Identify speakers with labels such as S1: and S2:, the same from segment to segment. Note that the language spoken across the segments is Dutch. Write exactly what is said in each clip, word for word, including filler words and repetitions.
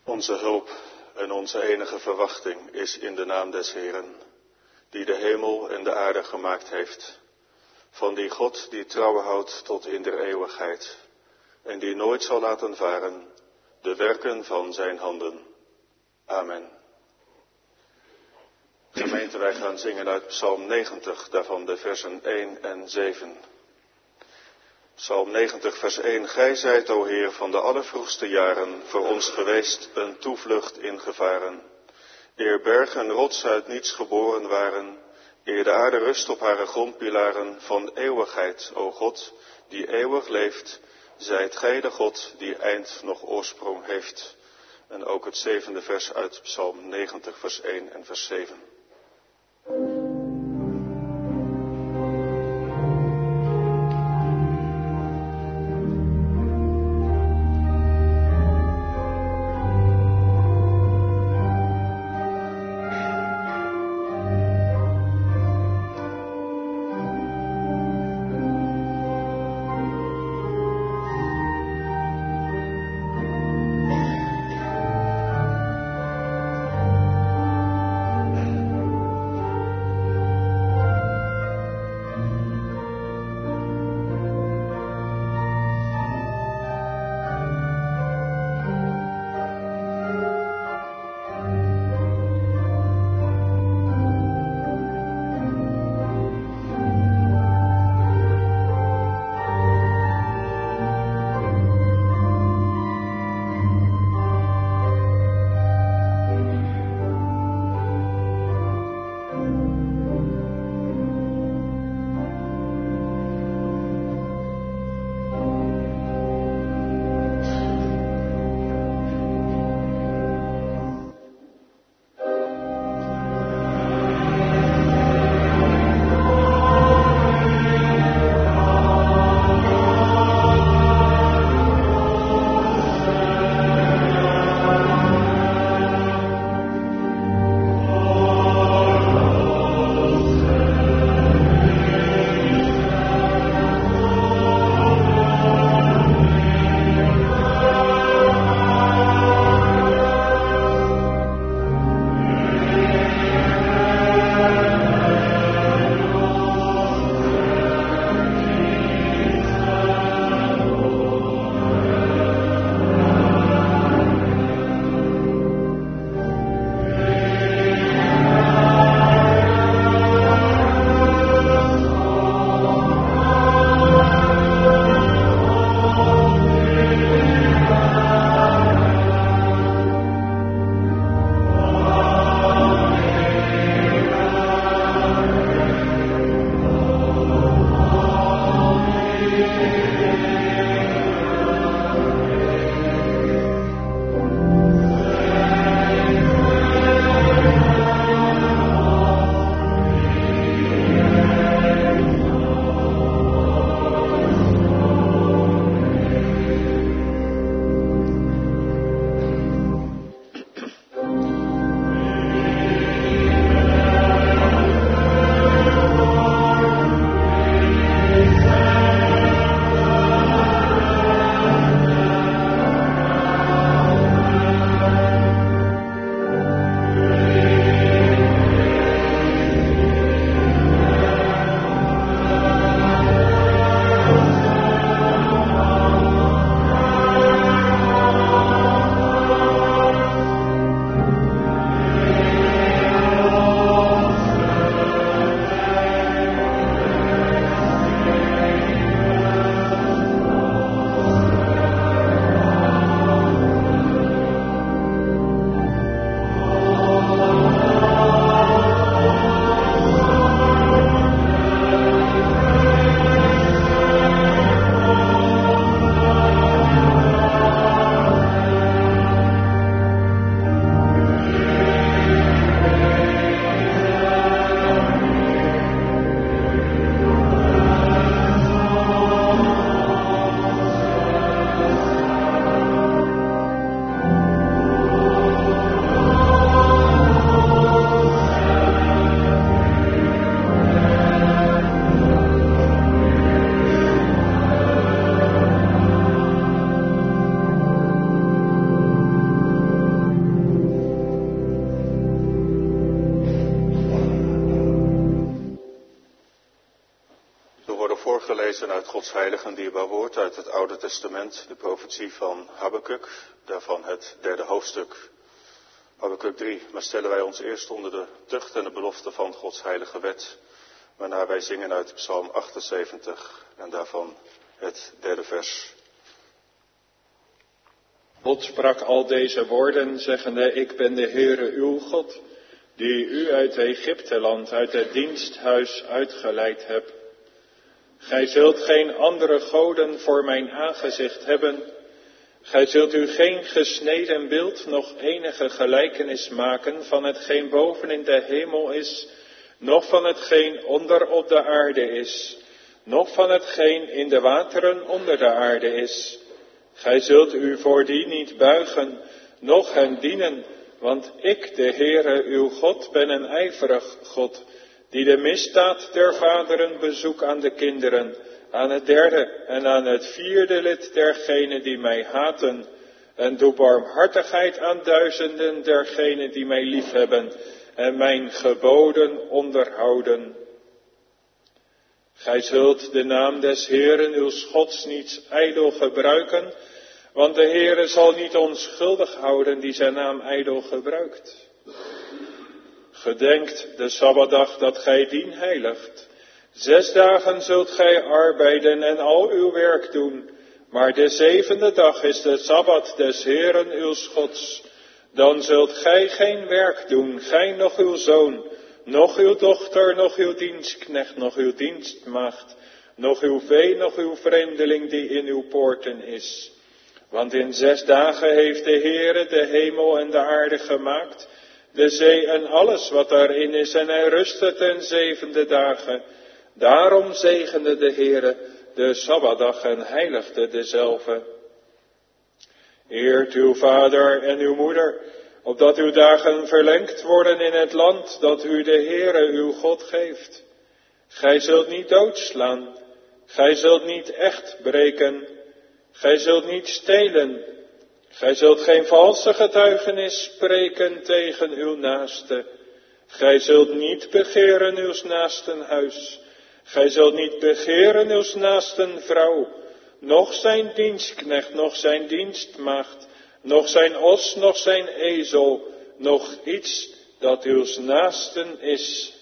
S1: Onze hulp en onze enige verwachting is in de naam des Heeren, die de hemel en de aarde gemaakt heeft, van die God die trouw houdt tot in der eeuwigheid, en die nooit zal laten varen de werken van zijn handen. Amen. Gemeente, wij gaan zingen uit Psalm negentig, daarvan de versen één en zeven. Psalm negentig, vers één. Gij zijt, o Heer, van de allervroegste jaren voor ons geweest een toevlucht in gevaren. Eer berg en rots uit niets geboren waren, eer de aarde rust op haar grondpilaren, van eeuwigheid, o God, die eeuwig leeft, zijt gij de God die eind nog oorsprong heeft. En ook het zevende vers uit Psalm negentig, vers één en vers zeven. lezen uit Gods heilig en dierbaar woord uit het Oude Testament, de profetie van Habakuk, daarvan het derde hoofdstuk. Habakuk drie, maar stellen wij ons eerst onder de tucht en de belofte van Gods heilige wet, waarna wij zingen uit Psalm achtenzeventig en daarvan het derde vers.
S2: God sprak al deze woorden, zeggende, ik ben de Heere uw God, die u uit Egypteland, uit het diensthuis uitgeleid hebt. Gij zult geen andere goden voor mijn aangezicht hebben. Gij zult u geen gesneden beeld, noch enige gelijkenis maken van hetgeen boven in de hemel is, noch van hetgeen onder op de aarde is, noch van hetgeen in de wateren onder de aarde is. Gij zult u voor die niet buigen, noch hen dienen, want ik, de Heere, uw God, ben een ijverig God, die de misdaad der vaderen bezoek aan de kinderen, aan het derde en aan het vierde lid dergenen die mij haten, en doe barmhartigheid aan duizenden dergenen die mij liefhebben, en mijn geboden onderhouden. Gij zult de naam des Heeren uw Gods niet ijdel gebruiken, want de Heere zal niet onschuldig houden die zijn naam ijdel gebruikt. Gedenkt de Sabbatdag dat gij dien heiligt. Zes dagen zult gij arbeiden en al uw werk doen, maar de zevende dag is de Sabbat des Heeren uw Gods. Dan zult gij geen werk doen, gij noch uw zoon, noch uw dochter, noch uw dienstknecht, noch uw dienstmaagd, noch uw vee, noch uw vreemdeling die in uw poorten is. Want in zes dagen heeft de Heere de hemel en de aarde gemaakt, de zee en alles wat daarin is, en hij rustte ten zevende dagen. Daarom zegende de Heere de Sabbatdag en heiligde dezelve. Eert uw vader en uw moeder, opdat uw dagen verlengd worden in het land dat u de Heere uw God geeft. Gij zult niet doodslaan, gij zult niet echt breken, gij zult niet stelen, gij zult geen valse getuigenis spreken tegen uw naaste. Gij zult niet begeren uw naasten huis, gij zult niet begeren uw naasten vrouw, noch zijn dienstknecht, noch zijn dienstmaagd, noch zijn os, noch zijn ezel, noch iets dat uw naasten is.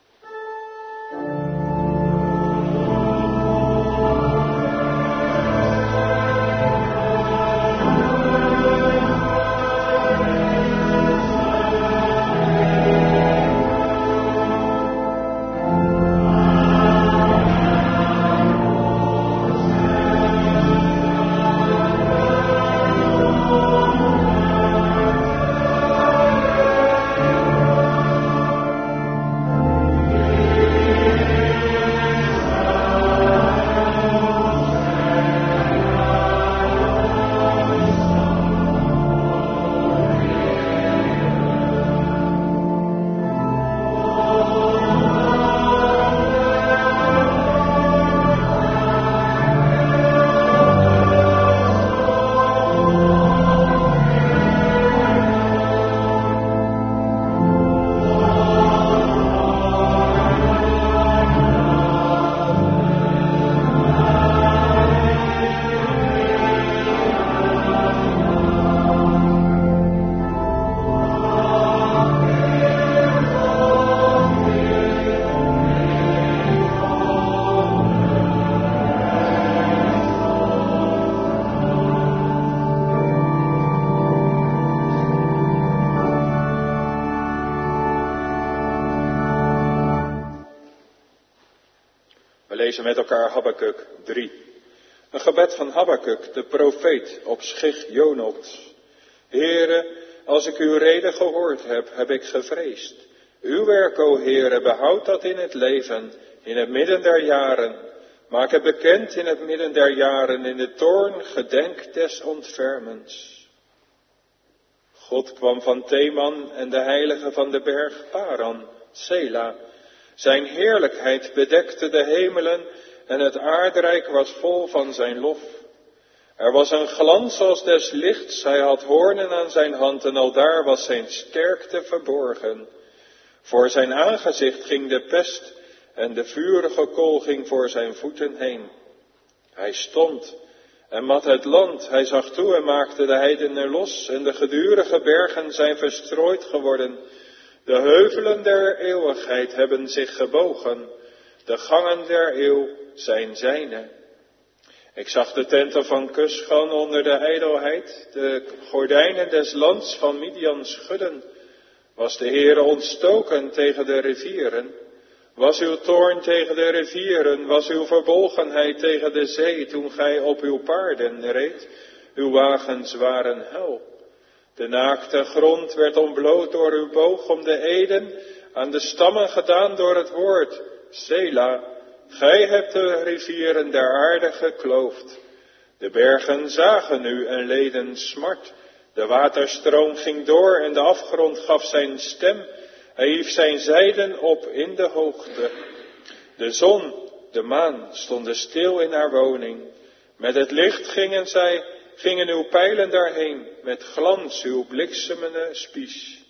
S2: We lezen met elkaar Habakuk drie. Een gebed van Habakuk, de profeet, op Schicht Jonot. Heere, als ik uw rede gehoord heb, heb ik gevreesd. Uw werk, o Heere, behoud dat in het leven, in het midden der jaren. Maak het bekend in het midden der jaren, in de toorn gedenk des ontfermens. God kwam van Teman en de heilige van de berg Paran, Sela. Zijn heerlijkheid bedekte de hemelen en het aardrijk was vol van zijn lof. Er was een glans als des lichts, hij had hoornen aan zijn hand en aldaar was zijn sterkte verborgen. Voor zijn aangezicht ging de pest en de vurige kool ging voor zijn voeten heen. Hij stond en mat het land. Hij zag toe en maakte de heidenen los. En de gedurige bergen zijn verstrooid geworden. De heuvelen der eeuwigheid hebben zich gebogen. De gangen der eeuw zijn zijne. Ik zag de tenten van Kus gaan onder de ijdelheid. De gordijnen des lands van Midian schudden. Was de Heere ontstoken tegen de rivieren? Was uw toorn tegen de rivieren? Was uw verbolgenheid tegen de zee toen gij op uw paarden reed? Uw wagens waren hel. De naakte grond werd ontbloot door uw boog om de eden, aan de stammen gedaan door het woord. Sela, gij hebt de rivieren der aarde gekloofd. De bergen zagen u en leden smart. De waterstroom ging door en de afgrond gaf zijn stem. Hij hief zijn zijden op in de hoogte. De zon, de maan stonden stil in haar woning. Met het licht gingen zij, gingen uw pijlen daarheen, met glans uw bliksemende spies.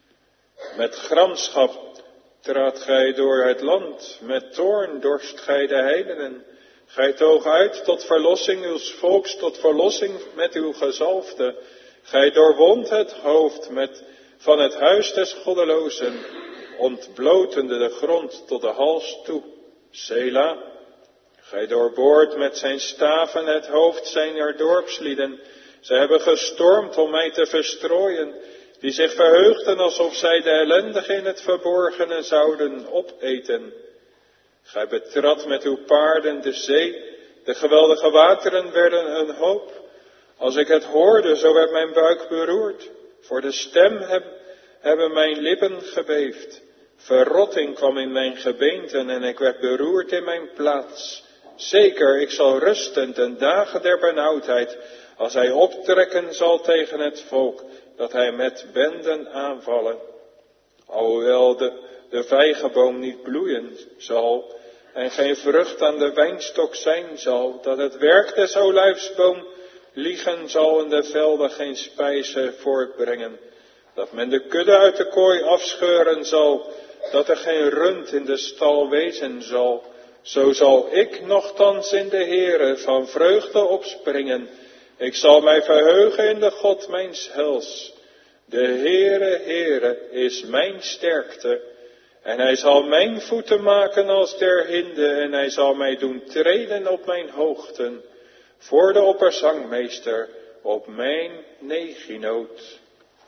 S2: Met gramschap traadt gij door het land, met toorn dorst gij de heidenen. Gij toog uit tot verlossing uw volks, tot verlossing met uw gezalfde. Gij doorwond het hoofd met, van het huis des goddelozen, ontblotende de grond tot de hals toe. Sela, gij doorboort met zijn staven het hoofd zijner dorpslieden. Zij hebben gestormd om mij te verstrooien, die zich verheugden alsof zij de ellendige in het verborgene zouden opeten. Gij betrad met uw paarden de zee, de geweldige wateren werden een hoop. Als ik het hoorde, zo werd mijn buik beroerd. Voor de stem heb, hebben mijn lippen gebeefd. Verrotting kwam in mijn gebeenten en ik werd beroerd in mijn plaats. Zeker, ik zal rusten ten dagen der benauwdheid, als hij optrekken zal tegen het volk, dat hij met benden aanvallen. Alhoewel de, de vijgenboom niet bloeien zal, en geen vrucht aan de wijnstok zijn zal, dat het werk des olijfsboom liegen zal en de velden geen spijze voortbrengen. Dat men de kudde uit de kooi afscheuren zal, dat er geen rund in de stal wezen zal. Zo zal ik nochtans in de Heere van vreugde opspringen. Ik zal mij verheugen in de God mijns hels. De Heere, Heere is mijn sterkte. En hij zal mijn voeten maken als der hinde en hij zal mij doen treden op mijn hoogten. Voor de opperzangmeester op mijn neginoot.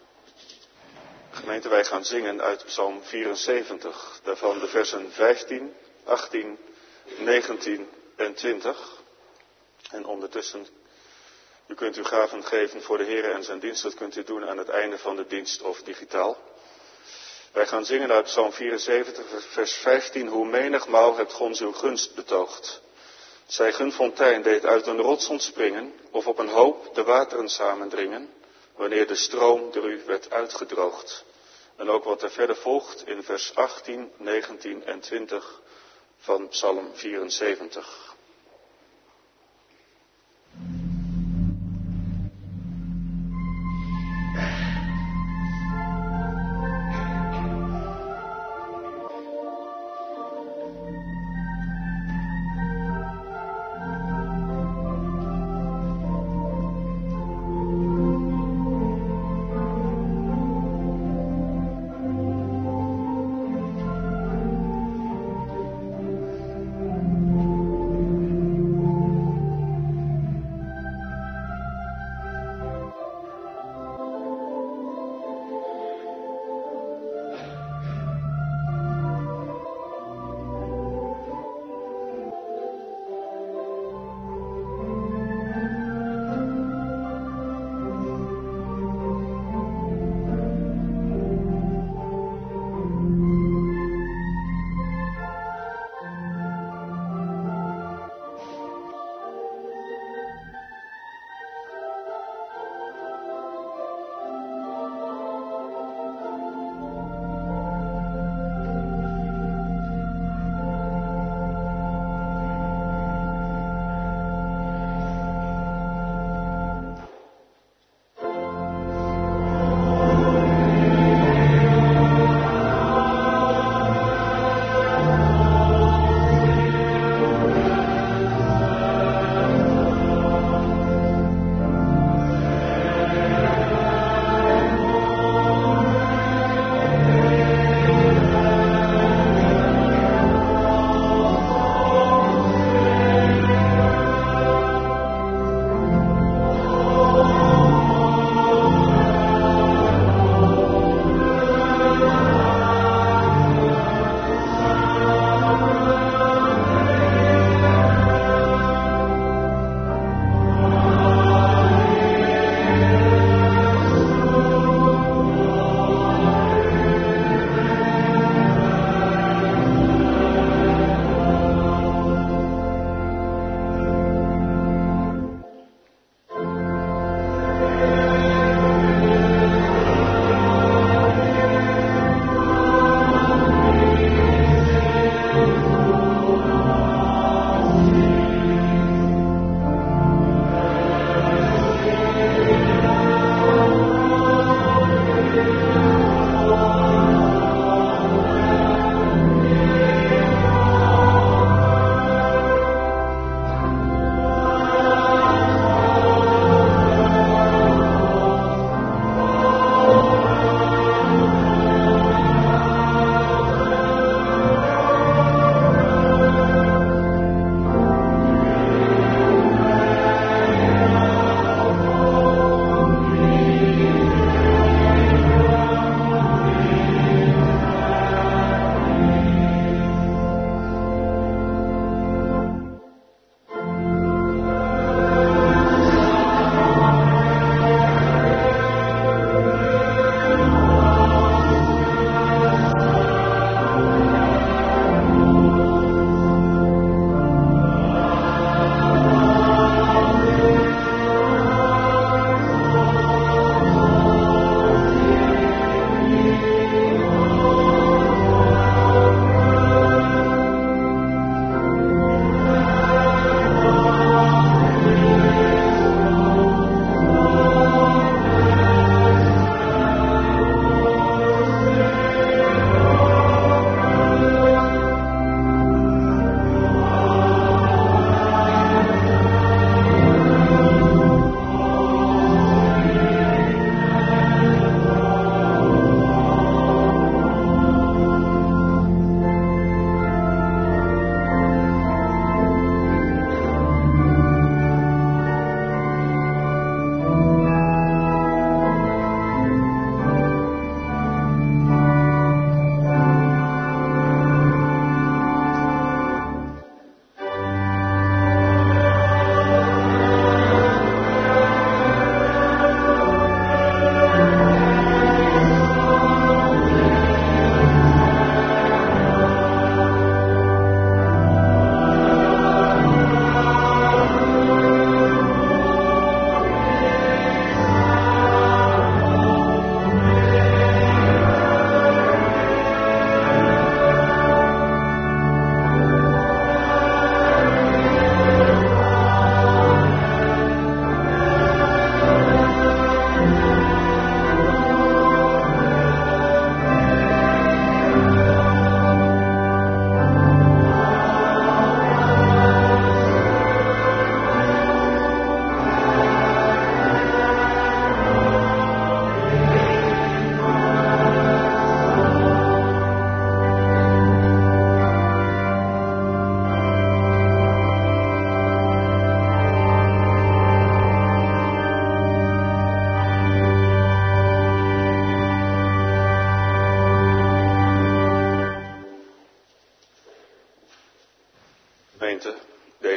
S1: Gemeente, wij gaan zingen uit Psalm vierenzeventig, daarvan de versen vijftien, achttien, negentien en twintig. En ondertussen, u kunt uw gaven geven voor de Heere en zijn dienst, dat kunt u doen aan het einde van de dienst of digitaal. Wij gaan zingen uit Psalm vierenzeventig, vers vijftien, hoe menigmaal hebt Gons uw gunst betoogd. Zij gun fontein deed uit een rots ontspringen, of op een hoop de wateren samendringen, wanneer de stroom door u werd uitgedroogd. En ook wat er verder volgt in vers achttien, negentien en twintig van Psalm vierenzeventig.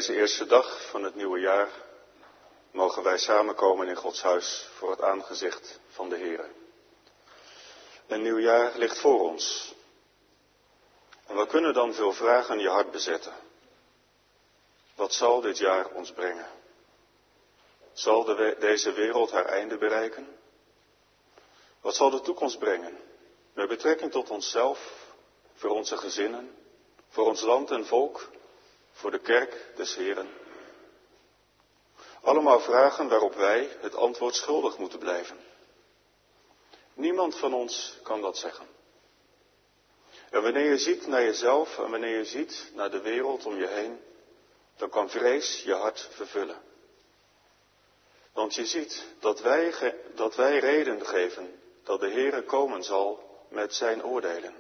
S1: deze eerste dag van het nieuwe jaar mogen wij samenkomen in Gods huis voor het aangezicht van de Heere. Een nieuw jaar ligt voor ons. En we kunnen dan veel vragen in je hart bezetten. Wat zal dit jaar ons brengen? Zal de we- deze wereld haar einde bereiken? Wat zal de toekomst brengen? Met betrekking tot onszelf, voor onze gezinnen, voor ons land en volk, voor de kerk des Heren. Allemaal vragen waarop wij het antwoord schuldig moeten blijven. Niemand van ons kan dat zeggen. En wanneer je ziet naar jezelf en wanneer je ziet naar de wereld om je heen, dan kan vrees je hart vervullen. Want je ziet dat wij, ge- dat wij reden geven dat de Heere komen zal met zijn oordelen.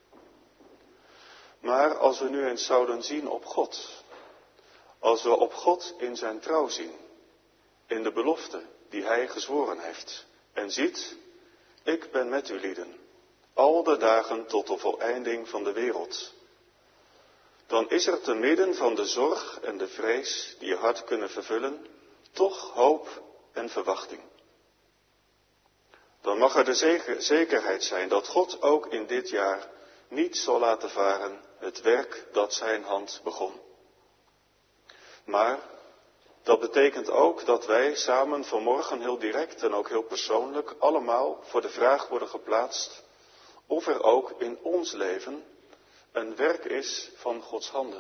S1: Maar als we nu eens zouden zien op God, als we op God in zijn trouw zien, in de belofte die hij gezworen heeft, en ziet, ik ben met u lieden, al de dagen tot de voleinding van de wereld, dan is er te midden van de zorg en de vrees die je hart kunnen vervullen, toch hoop en verwachting. Dan mag er de zeker, zekerheid zijn dat God ook in dit jaar niet zal laten varen het werk dat zijn hand begon. Maar dat betekent ook dat wij samen vanmorgen heel direct en ook heel persoonlijk allemaal voor de vraag worden geplaatst of er ook in ons leven een werk is van Gods handen.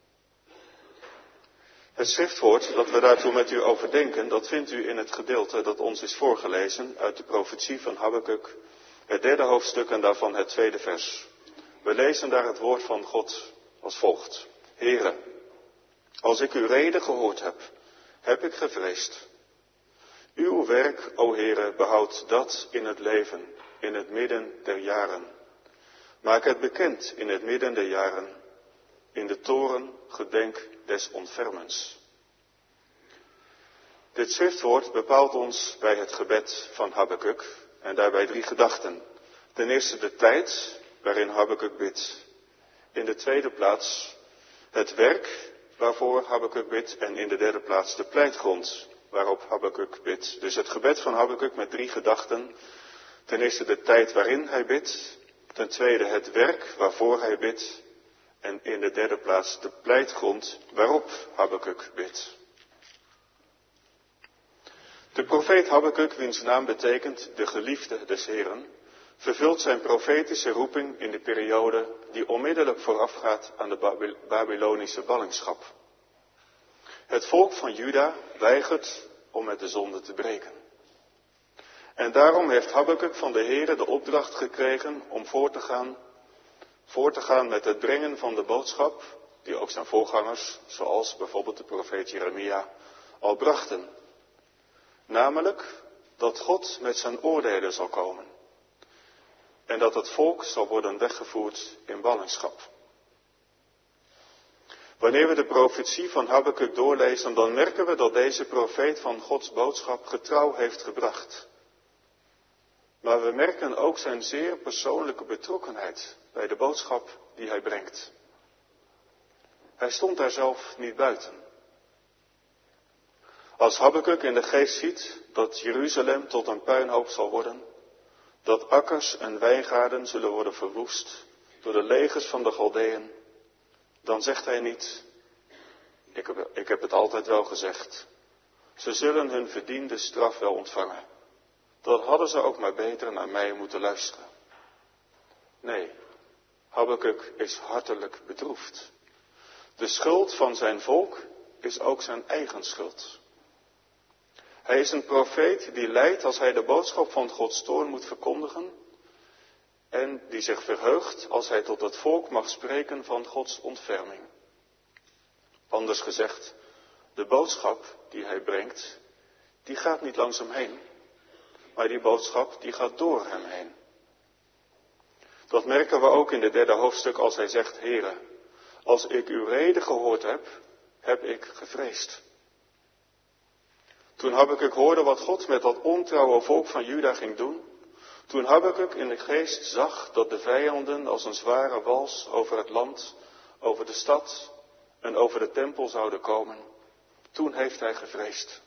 S1: Het schriftwoord dat we daartoe met u overdenken, dat vindt u in het gedeelte dat ons is voorgelezen uit de profetie van Habakuk, het derde hoofdstuk en daarvan het tweede vers. We lezen daar het woord van God als volgt. Heere, als ik uw reden gehoord heb, heb ik gevreesd. Uw werk, o Heere, behoudt dat in het leven, in het midden der jaren. Maak het bekend in het midden der jaren, in de toren gedenk des ontfermens. Dit schriftwoord bepaalt ons bij het gebed van Habakuk en daarbij drie gedachten. Ten eerste de tijd waarin Habakuk bidt. In de tweede plaats het werk waarvoor Habakuk bidt en in de derde plaats de pleitgrond waarop Habakuk bidt. Dus het gebed van Habakuk met drie gedachten. Ten eerste de tijd waarin hij bidt. Ten tweede het werk waarvoor hij bidt. En in de derde plaats de pleitgrond waarop Habakuk bidt. De profeet Habakuk, wiens naam betekent de geliefde des Heren, vervult zijn profetische roeping in de periode die onmiddellijk voorafgaat aan de Babylonische ballingschap. Het volk van Juda weigert om met de zonde te breken. En daarom heeft Habakuk van de Heere de opdracht gekregen om voor te gaan, voor te gaan met het brengen van de boodschap, die ook zijn voorgangers, zoals bijvoorbeeld de profeet Jeremia, al brachten. Namelijk dat God met zijn oordelen zal komen. En dat het volk zal worden weggevoerd in ballingschap. Wanneer we de profetie van Habakuk doorlezen, dan merken we dat deze profeet van Gods boodschap getrouw heeft gebracht. Maar we merken ook zijn zeer persoonlijke betrokkenheid bij de boodschap die hij brengt. Hij stond daar zelf niet buiten. Als Habakuk in de geest ziet dat Jeruzalem tot een puinhoop zal worden, dat akkers en wijngaarden zullen worden verwoest door de legers van de Galdeën, dan zegt hij niet, ik heb, ik heb het altijd wel gezegd, ze zullen hun verdiende straf wel ontvangen. Dan hadden ze ook maar beter naar mij moeten luisteren. Nee, Habakuk is hartelijk bedroefd. De schuld van zijn volk is ook zijn eigen schuld. Hij is een profeet die lijdt als hij de boodschap van Gods toorn moet verkondigen en die zich verheugt als hij tot het volk mag spreken van Gods ontferming. Anders gezegd, de boodschap die hij brengt, die gaat niet langs hem heen, maar die boodschap die gaat door hem heen. Dat merken we ook in het derde hoofdstuk als hij zegt, Heere, als ik uw reden gehoord heb, heb ik gevreesd. Toen Habakuk hoorde wat God met dat ontrouwe volk van Juda ging doen, toen Habakuk in de geest zag dat de vijanden als een zware wals over het land, over de stad en over de tempel zouden komen, toen heeft hij gevreesd.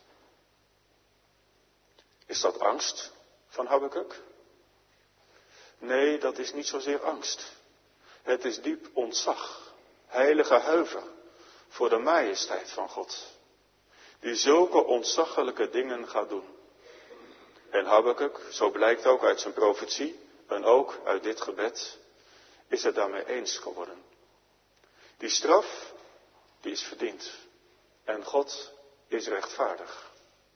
S1: Is dat angst van Habakuk? Nee, dat is niet zozeer angst. Het is diep ontzag, heilige huiver voor de majesteit van God, die zulke ontzaglijke dingen gaat doen. En Habakuk, zo blijkt ook uit zijn profetie en ook uit dit gebed, is het daarmee eens geworden. Die straf, die is verdiend. En God is rechtvaardig.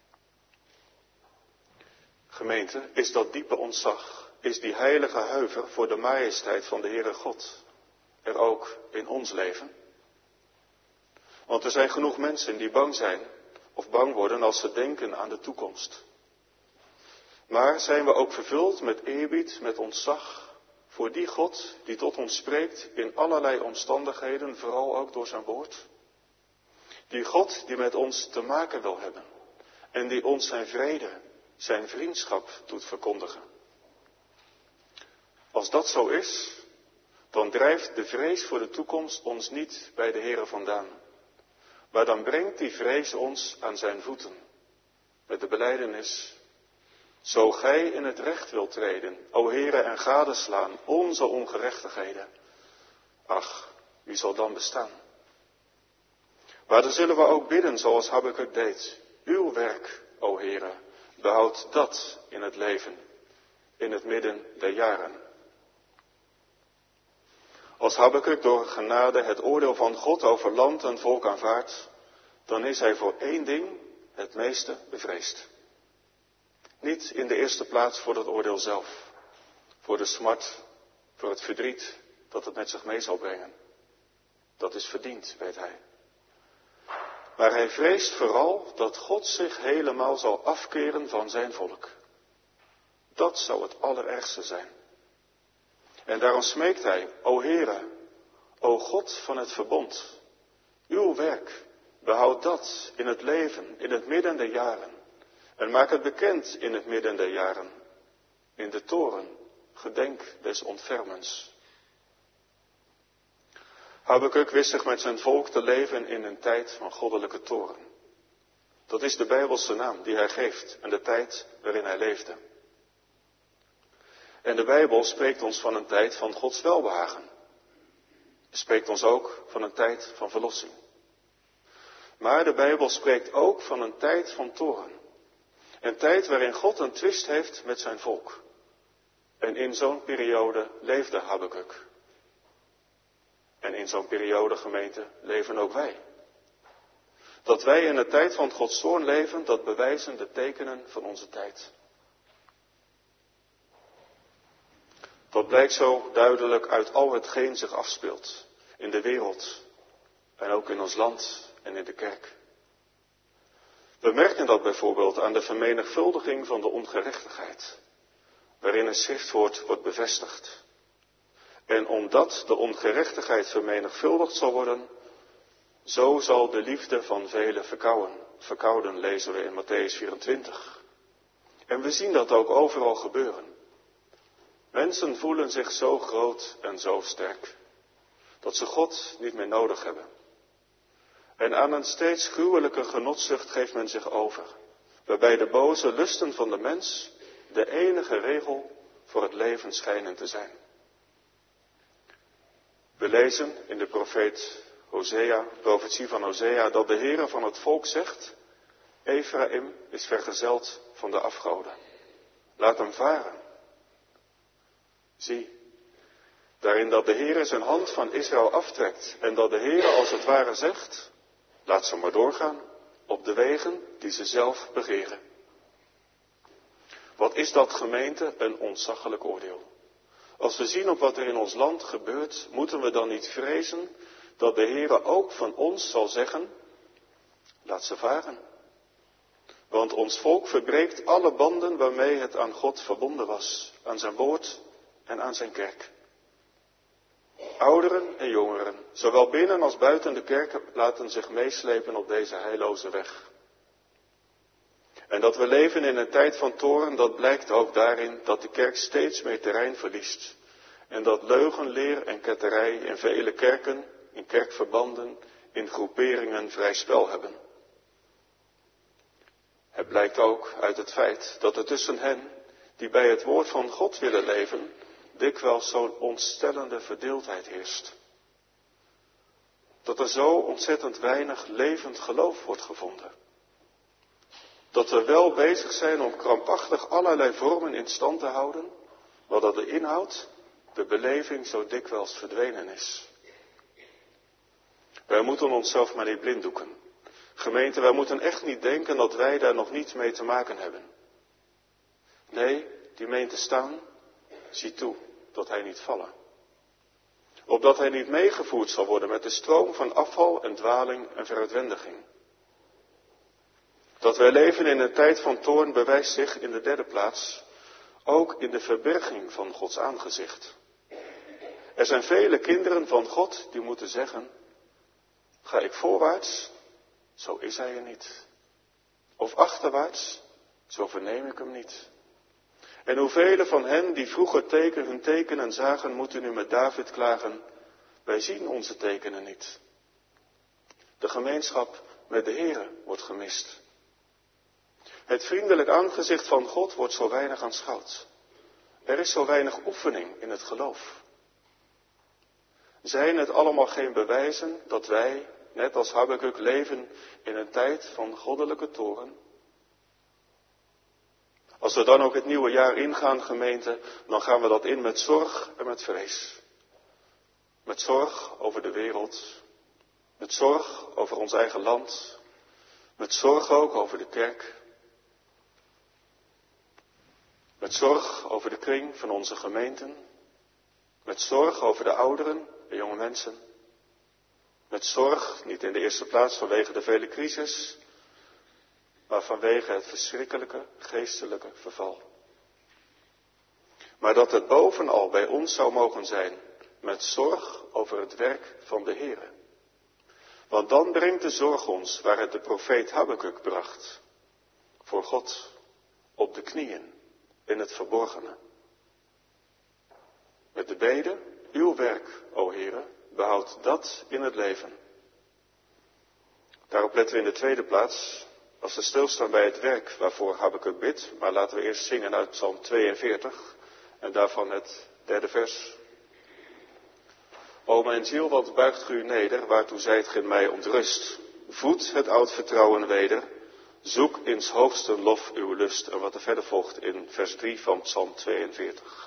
S1: Gemeente, is dat diepe ontzag, is die heilige huiver voor de majesteit van de Heere God er ook in ons leven? Want er zijn genoeg mensen die bang zijn of bang worden als ze denken aan de toekomst. Maar zijn we ook vervuld met eerbied, met ontzag voor die God die tot ons spreekt in allerlei omstandigheden, vooral ook door zijn woord? Die God die met ons te maken wil hebben en die ons zijn vrede, zijn vriendschap doet verkondigen. Als dat zo is, dan drijft de vrees voor de toekomst ons niet bij de Heere vandaan. Maar dan brengt die vrees ons aan zijn voeten. Met de belijdenis: zo gij in het recht wilt treden, o Heere, en gadeslaan onze ongerechtigheden. Ach, wie zal dan bestaan? Maar dan zullen we ook bidden zoals Habakuk deed. Uw werk, o Heere, behoud dat in het leven, in het midden der jaren. Als Habakuk door genade het oordeel van God over land en volk aanvaardt, dan is hij voor één ding het meeste bevreesd. Niet in de eerste plaats voor dat oordeel zelf, voor de smart, voor het verdriet dat het met zich mee zal brengen. Dat is verdiend, weet hij. Maar hij vreest vooral dat God zich helemaal zal afkeren van zijn volk. Dat zou het allerergste zijn. En daarom smeekt hij: o Heere, o God van het verbond, uw werk, behoud dat in het leven, in het midden der jaren. En maak het bekend in het midden der jaren. In de toren, gedenk des ontfermens. Habakuk wist zich met zijn volk te leven in een tijd van goddelijke toren. Dat is de Bijbelse naam die hij geeft en de tijd waarin hij leefde. En de Bijbel spreekt ons van een tijd van Gods welbehagen. Het spreekt ons ook van een tijd van verlossing. Maar de Bijbel spreekt ook van een tijd van toren. Een tijd waarin God een twist heeft met zijn volk. En in zo'n periode leefde Habakuk. En in zo'n periode, gemeente, leven ook wij. Dat wij in de tijd van Gods toorn leven, dat bewijzen de tekenen van onze tijd. Dat blijkt zo duidelijk uit al hetgeen zich afspeelt in de wereld en ook in ons land en in de kerk. We merken dat bijvoorbeeld aan de vermenigvuldiging van de ongerechtigheid, waarin een schriftwoord wordt bevestigd. En omdat de ongerechtigheid vermenigvuldigd zal worden, zo zal de liefde van velen verkouwen. Verkouden lezen we in Matthäus vierentwintig. En we zien dat ook overal gebeuren. Mensen voelen zich zo groot en zo sterk, dat ze God niet meer nodig hebben. En aan een steeds gruwelijke genotzucht geeft men zich over, waarbij de boze lusten van de mens de enige regel voor het leven schijnen te zijn. We lezen in de profeet Hosea, profetie van Hosea, dat de Heere van het volk zegt: Ephraim is vergezeld van de afgoden. Laat hem varen. Zie, daarin dat de Heere zijn hand van Israël aftrekt en dat de Heere als het ware zegt: laat ze maar doorgaan op de wegen die ze zelf begeren. Wat is dat, gemeente, een ontzaglijk oordeel. Als we zien op wat er in ons land gebeurt, moeten we dan niet vrezen dat de Heere ook van ons zal zeggen: laat ze varen. Want ons volk verbreekt alle banden waarmee het aan God verbonden was, aan zijn woord en aan zijn kerk. Ouderen en jongeren, zowel binnen als buiten de kerk, laten zich meeslepen op deze heilloze weg. En dat we leven in een tijd van toorn, dat blijkt ook daarin dat de kerk steeds meer terrein verliest. En dat leugenleer en ketterij in vele kerken, in kerkverbanden, in groeperingen vrij spel hebben. Het blijkt ook uit het feit dat er tussen hen die bij het woord van God willen leven, dikwijls zo'n ontstellende verdeeldheid heerst. Dat er zo ontzettend weinig levend geloof wordt gevonden. Dat we wel bezig zijn om krampachtig allerlei vormen in stand te houden, maar dat de inhoud, de beleving zo dikwijls verdwenen is. Wij moeten onszelf maar niet blinddoeken. Gemeente, wij moeten echt niet denken dat wij daar nog niets mee te maken hebben. Nee, die meent te staan, zie toe dat hij niet vallen. Opdat hij niet meegevoerd zal worden met de stroom van afval en dwaling en veruitwendiging. Dat wij leven in een tijd van toorn bewijst zich in de derde plaats ook in de verberging van Gods aangezicht. Er zijn vele kinderen van God die moeten zeggen, ga ik voorwaarts, zo is hij er niet. Of achterwaarts, zo verneem ik hem niet. En hoeveel van hen die vroeger teken, hun tekenen zagen, moeten nu met David klagen, wij zien onze tekenen niet. De gemeenschap met de Heere wordt gemist. Het vriendelijk aangezicht van God wordt zo weinig aanschouwd. Er is zo weinig oefening in het geloof. Zijn het allemaal geen bewijzen dat wij, net als Habakuk, leven in een tijd van goddelijke toorn? Als we dan ook het nieuwe jaar ingaan, gemeente, dan gaan we dat in met zorg en met vrees. Met zorg over de wereld, met zorg over ons eigen land, met zorg ook over de kerk. Met zorg over de kring van onze gemeenten. Met zorg over de ouderen, de jonge mensen. Met zorg, niet in de eerste plaats vanwege de vele crisis, maar vanwege het verschrikkelijke geestelijke verval. Maar dat het bovenal bij ons zou mogen zijn met zorg over het werk van de Heere. Want dan brengt de zorg ons waar het de profeet Habakuk bracht. Voor God, op de knieën, in het verborgene. Met de bede, uw werk, o Heere, behoud dat in het leven. Daarop letten we in de tweede plaats, als we stilstaan bij het werk waarvoor Habakuk bidt, maar laten we eerst zingen uit Psalm tweeënveertig en daarvan het derde vers. O mijn ziel, wat buigt ge u neder, waartoe zijt ge in mij ontrust? Voed het oud vertrouwen weder, zoek in 's hoogste lof uw lust. En wat er verder volgt in vers drie van Psalm tweeënveertig.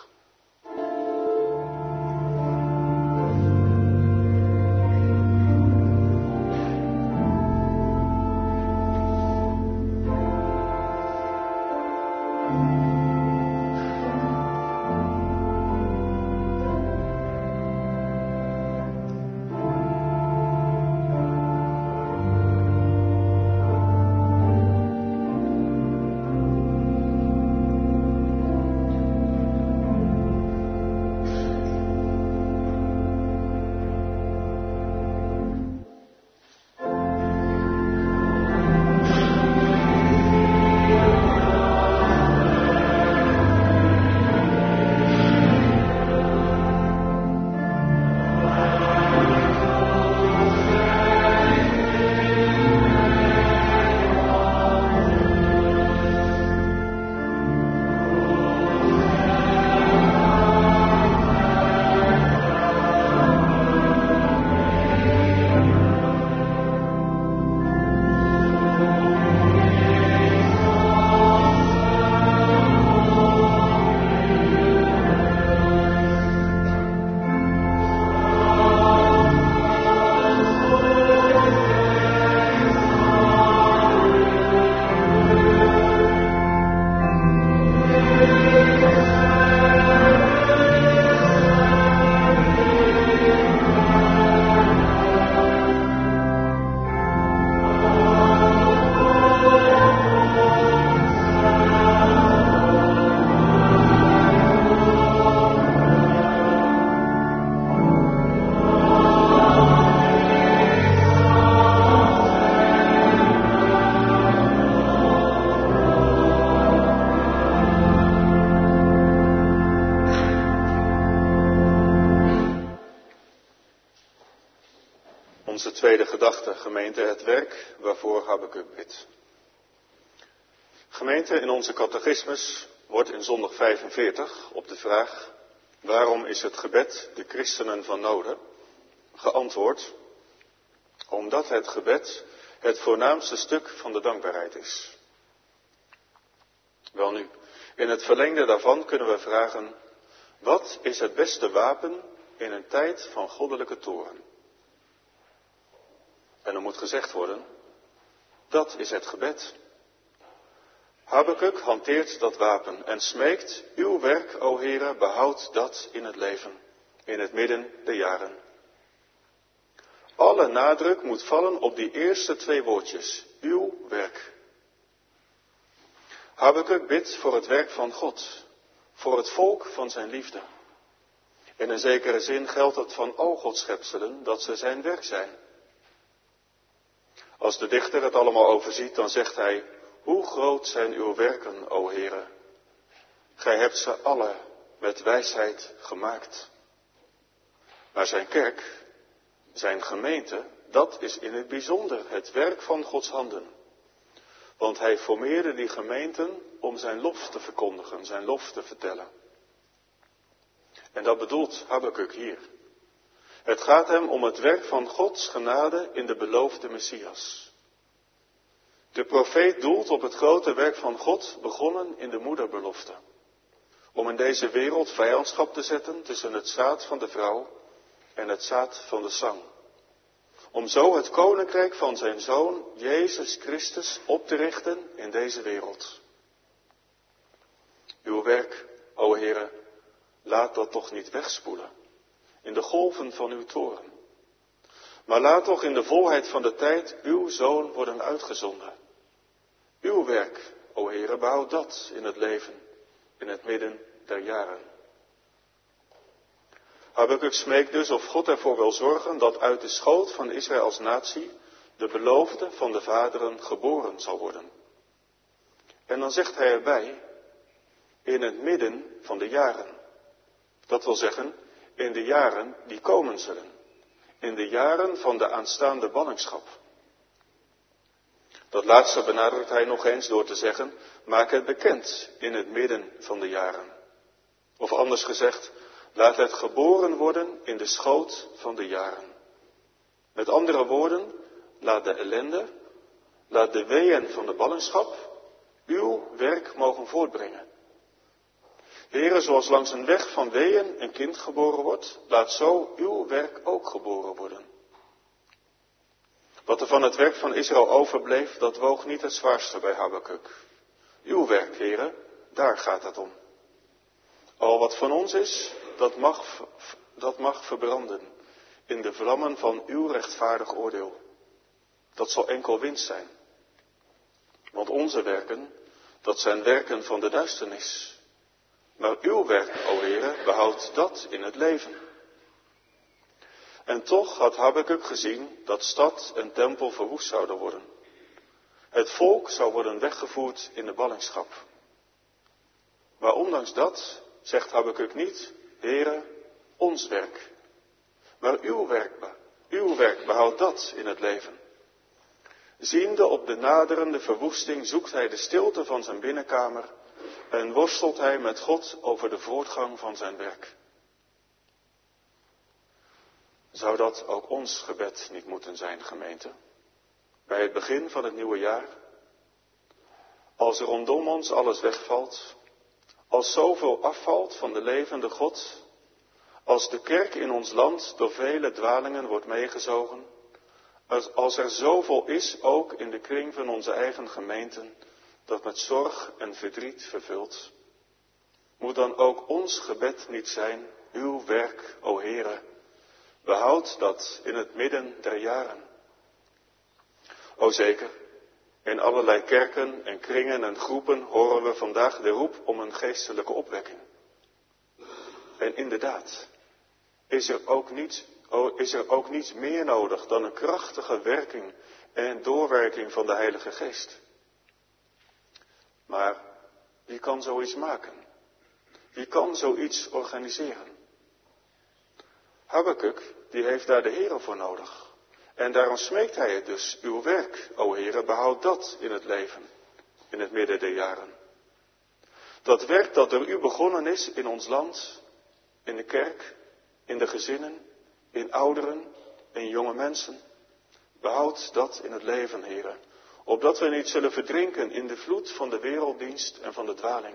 S1: Onze tweede gedachte, gemeente, het werk waarvoor Habakuk bidt. Gemeente, in onze catechismus wordt in zondag vijfenveertig op de vraag: waarom is het gebed de christenen van noden? Geantwoord: omdat het gebed het voornaamste stuk van de dankbaarheid is. Welnu, in het verlengde daarvan kunnen we vragen: wat is het beste wapen in een tijd van goddelijke toorn? En er moet gezegd worden: dat is het gebed. Habakuk hanteert dat wapen en smeekt: uw werk, o Heere, behoud dat in het leven, in het midden der jaren. Alle nadruk moet vallen op die eerste twee woordjes: uw werk. Habakuk bidt voor het werk van God, voor het volk van zijn liefde. In een zekere zin geldt het van al Gods schepselen dat ze zijn werk zijn. Als de dichter het allemaal overziet, dan zegt hij: hoe groot zijn uw werken, o Heere. Gij hebt ze alle met wijsheid gemaakt. Maar zijn kerk, zijn gemeente, dat is in het bijzonder het werk van Gods handen. Want hij formeerde die gemeenten om zijn lof te verkondigen, zijn lof te vertellen. En dat bedoelt Habakuk hier. Het gaat hem om het werk van Gods genade in de beloofde Messias. De profeet doelt op het grote werk van God, begonnen in de moederbelofte. Om in deze wereld vijandschap te zetten tussen het zaad van de vrouw en het zaad van de sang. Om zo het koninkrijk van zijn Zoon, Jezus Christus, op te richten in deze wereld. Uw werk, o Heere, laat dat toch niet wegspoelen in de golven van uw toorn. Maar laat toch in de volheid van de tijd uw Zoon worden uitgezonden. Uw werk, o Heere, behoud dat in het leven, in het midden der jaren. Habakuk smeekt dus of God ervoor wil zorgen dat uit de schoot van Israëls natie de beloofde van de vaderen geboren zal worden. En dan zegt hij erbij: in het midden van de jaren. Dat wil zeggen, in de jaren die komen zullen. In de jaren van de aanstaande ballingschap. Dat laatste benadrukt hij nog eens door te zeggen: maak het bekend in het midden van de jaren. Of anders gezegd, laat het geboren worden in de schoot van de jaren. Met andere woorden, laat de ellende, laat de weeën van de ballingschap uw werk mogen voortbrengen. Heere, zoals langs een weg van weeën een kind geboren wordt, laat zo uw werk ook geboren worden. Wat er van het werk van Israël overbleef, dat woog niet het zwaarste bij Habakuk. Uw werk, Heere, daar gaat het om. Al wat van ons is, dat mag, dat mag verbranden in de vlammen van uw rechtvaardig oordeel. Dat zal enkel winst zijn. Want onze werken, dat zijn werken van de duisternis. Maar uw werk, o Heere, behoudt dat in het leven. En toch had Habakuk gezien dat stad en tempel verwoest zouden worden. Het volk zou worden weggevoerd in de ballingschap. Maar ondanks dat zegt Habakuk niet: Heere, ons werk. Maar uw werk, uw werk behoudt dat in het leven. Ziende op de naderende verwoesting zoekt hij de stilte van zijn binnenkamer en worstelt hij met God over de voortgang van zijn werk. Zou dat ook ons gebed niet moeten zijn, gemeente? Bij het begin van het nieuwe jaar? Als er rondom ons alles wegvalt, als zoveel afvalt van de levende God, als de kerk in ons land door vele dwalingen wordt meegezogen, als, als er zoveel is ook in de kring van onze eigen gemeenten, dat met zorg en verdriet vervult, moet dan ook ons gebed niet zijn: uw werk, o Heere, behoud dat in het midden der jaren. O zeker, in allerlei kerken en kringen en groepen horen we vandaag de roep om een geestelijke opwekking. En inderdaad, is er ook niet, is er ook niets meer nodig dan een krachtige werking en doorwerking van de Heilige Geest. Maar wie kan zoiets maken? Wie kan zoiets organiseren? Habakuk, die heeft daar de Heere voor nodig. En daarom smeekt hij het dus, uw werk, o Heere, behoud dat in het leven, in het midden der jaren. Dat werk dat door u begonnen is in ons land, in de kerk, in de gezinnen, in ouderen, in jonge mensen. Behoud dat in het leven, Heere, opdat we niet zullen verdrinken in de vloed van de werelddienst en van de dwaling.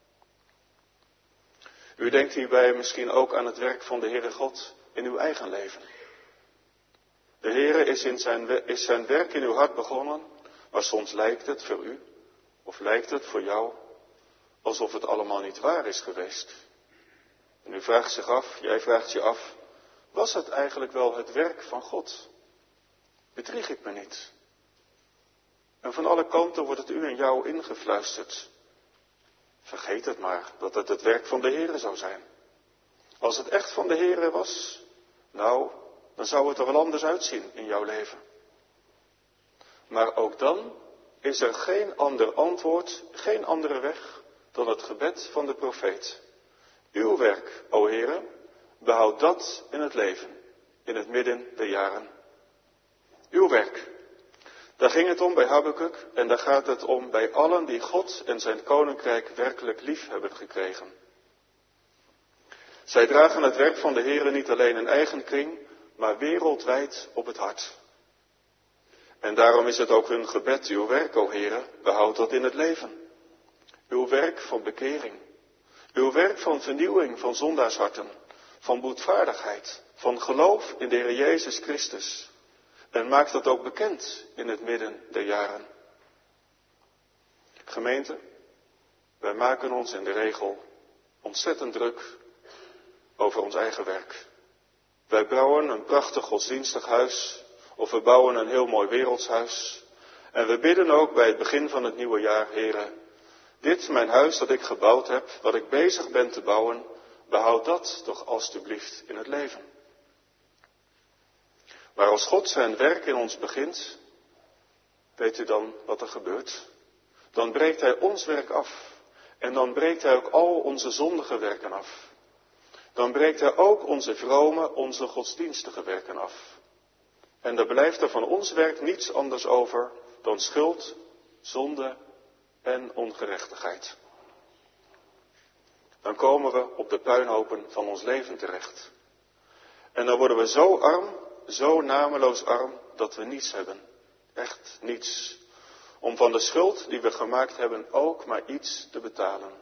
S1: U denkt hierbij misschien ook aan het werk van de Heere God in uw eigen leven. De Heere is, in zijn, is zijn werk in uw hart begonnen, maar soms lijkt het voor u, of lijkt het voor jou, alsof het allemaal niet waar is geweest. En u vraagt zich af, jij vraagt je af, was het eigenlijk wel het werk van God? Bedrieg ik me niet? En van alle kanten wordt het u en jou ingefluisterd. Vergeet het maar, dat het het werk van de Heere zou zijn. Als het echt van de Heere was, nou, dan zou het er wel anders uitzien in jouw leven. Maar ook dan is er geen ander antwoord, geen andere weg dan het gebed van de profeet. Uw werk, o Heere, behoud dat in het leven, in het midden der jaren. Uw werk. Daar ging het om bij Habakuk en daar gaat het om bij allen die God en zijn koninkrijk werkelijk lief hebben gekregen. Zij dragen het werk van de Heere niet alleen in eigen kring, maar wereldwijd op het hart. En daarom is het ook hun gebed, uw werk, o Heere, behoud dat in het leven. Uw werk van bekering, uw werk van vernieuwing van zondaarsharten, van boetvaardigheid, van geloof in de Heer Jezus Christus. En maak dat ook bekend in het midden der jaren. Gemeente, wij maken ons in de regel ontzettend druk over ons eigen werk. Wij bouwen een prachtig godsdienstig huis, of we bouwen een heel mooi wereldshuis. En we bidden ook bij het begin van het nieuwe jaar, Heere, dit mijn huis dat ik gebouwd heb, wat ik bezig ben te bouwen, behoud dat toch alstublieft in het leven. Maar als God zijn werk in ons begint, weet u dan wat er gebeurt? Dan breekt hij ons werk af. En dan breekt hij ook al onze zondige werken af. Dan breekt hij ook onze vrome, onze godsdienstige werken af. En dan blijft er van ons werk niets anders over dan schuld, zonde en ongerechtigheid. Dan komen we op de puinhopen van ons leven terecht. En dan worden we zo arm, zo nameloos arm, dat we niets hebben. Echt niets. Om van de schuld die we gemaakt hebben ook maar iets te betalen.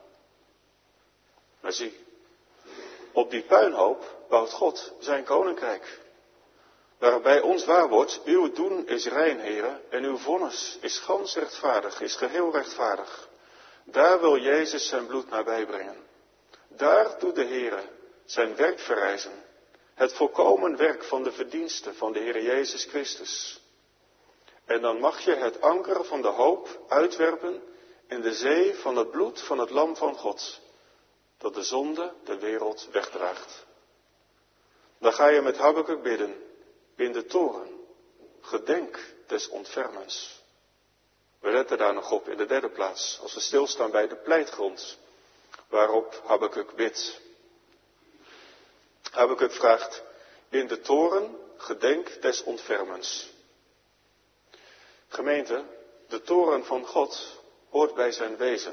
S1: Maar zie, op die puinhoop bouwt God zijn koninkrijk. Waarbij ons waar wordt, uw doen is rein, Heere, en uw vonnis is gans rechtvaardig, is geheel rechtvaardig. Daar wil Jezus zijn bloed naar bijbrengen. Daar doet de Heere zijn werk verrijzen. Het volkomen werk van de verdiensten van de Heer Jezus Christus. En dan mag je het anker van de hoop uitwerpen in de zee van het bloed van het lam van God, dat de zonde de wereld wegdraagt. Dan ga je met Habakuk bidden, in de toren, gedenk des ontfermens. We letten daar nog op in de derde plaats, als we stilstaan bij de pleitgrond, waarop Habakuk bidt. Habakuk vraagt, in de toren, gedenk des ontfermens. Gemeente, de toren van God hoort bij zijn wezen.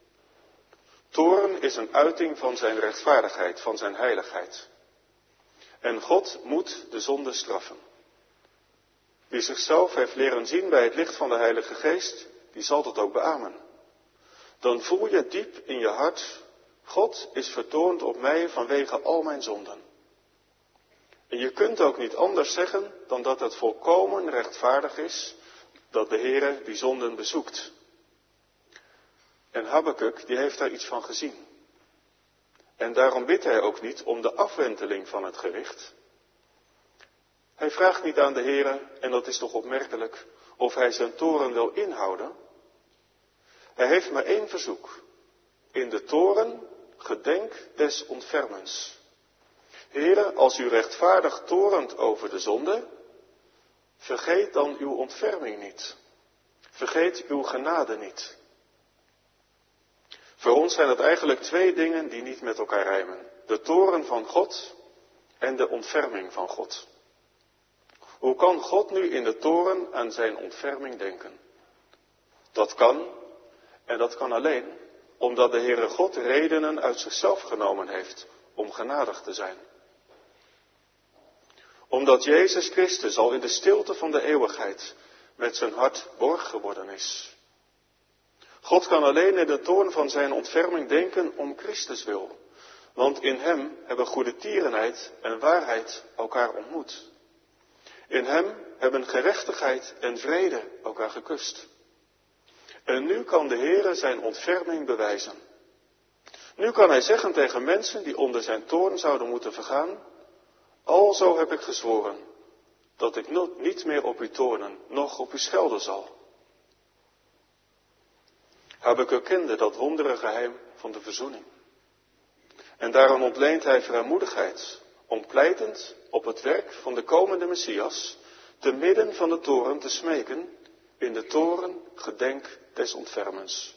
S1: Toren is een uiting van zijn rechtvaardigheid, van zijn heiligheid. En God moet de zonde straffen. Wie zichzelf heeft leren zien bij het licht van de Heilige Geest, die zal dat ook beamen. Dan voel je diep in je hart, God is vertoornd op mij vanwege al mijn zonden. En je kunt ook niet anders zeggen dan dat het volkomen rechtvaardig is dat de Heere die zonden bezoekt. En Habakuk, die heeft daar iets van gezien. En daarom bidt hij ook niet om de afwenteling van het gericht. Hij vraagt niet aan de Heere, en dat is toch opmerkelijk, of hij zijn toren wil inhouden. Hij heeft maar één verzoek. In de toren, gedenk des ontfermens. Heere, als u rechtvaardig torent over de zonde, vergeet dan uw ontferming niet. Vergeet uw genade niet. Voor ons zijn het eigenlijk twee dingen die niet met elkaar rijmen. De toren van God en de ontferming van God. Hoe kan God nu in de toorn aan zijn ontferming denken? Dat kan, en dat kan alleen omdat de Heere God redenen uit zichzelf genomen heeft om genadig te zijn. Omdat Jezus Christus al in de stilte van de eeuwigheid met zijn hart borg geworden is. God kan alleen in de toorn van zijn ontferming denken om Christus wil. Want in hem hebben goedertierenheid en waarheid elkaar ontmoet. In hem hebben gerechtigheid en vrede elkaar gekust. En nu kan de Heere zijn ontferming bewijzen. Nu kan hij zeggen tegen mensen die onder zijn toorn zouden moeten vergaan: alzo heb ik gezworen dat ik niet meer op u toornen, noch op u schelden zal. Habakuk kende dat wondere geheim van de verzoening. En daarom ontleent hij vrijmoedigheid, om pleitend op het werk van de komende Messias, te midden van de toren te smeken, in de toren gedenk des ontfermens.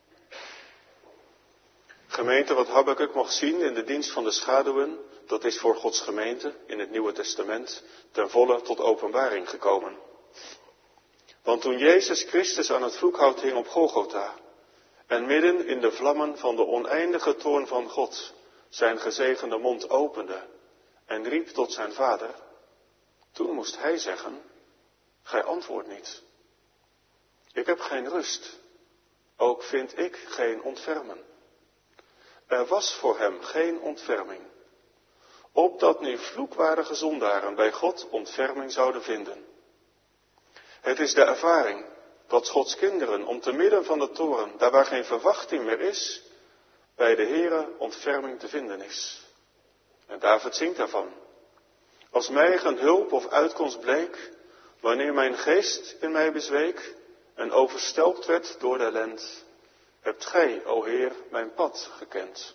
S1: Gemeente, wat Habakuk mocht zien in de dienst van de schaduwen, dat is voor Gods gemeente in het Nieuwe Testament ten volle tot openbaring gekomen. Want toen Jezus Christus aan het vloekhout hing op Golgotha en midden in de vlammen van de oneindige toorn van God zijn gezegende mond opende en riep tot zijn vader, toen moest hij zeggen: gij antwoordt niet. Ik heb geen rust, ook vind ik geen ontfermen. Er was voor hem geen ontferming, opdat nu vloekwaardige zondaren bij God ontferming zouden vinden. Het is de ervaring dat Gods kinderen om te midden van de toren, daar waar geen verwachting meer is, bij de Heere ontferming te vinden is. En David zingt daarvan: als mij geen hulp of uitkomst bleek, wanneer mijn geest in mij bezweek en overstelpt werd door de ellend, hebt gij, o Heer, mijn pad gekend.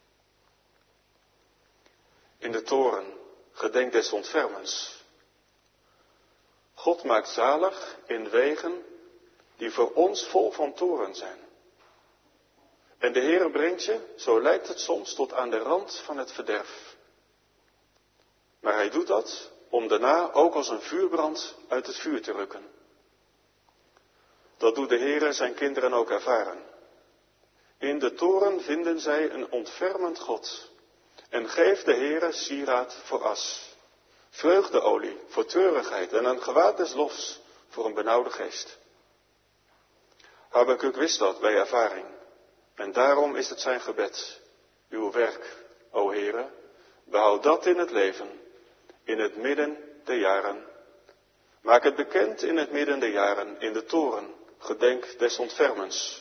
S1: In de toren, gedenk des ontfermens. God maakt zalig in wegen die voor ons vol van toren zijn. En de Heere brengt je, zo lijkt het soms, tot aan de rand van het verderf. Maar hij doet dat om daarna ook als een vuurbrand uit het vuur te rukken. Dat doet de Heere zijn kinderen ook ervaren. In de toren vinden zij een ontfermend God en geeft de Heere sieraad voor as, vreugdeolie voor treurigheid en een gewaad des lofs voor een benauwde geest. Habakuk wist dat bij ervaring en daarom is het zijn gebed: uw werk, o Heere, behoud dat in het leven, in het midden der jaren. Maak het bekend in het midden der jaren, in de toren, gedenk des ontfermens.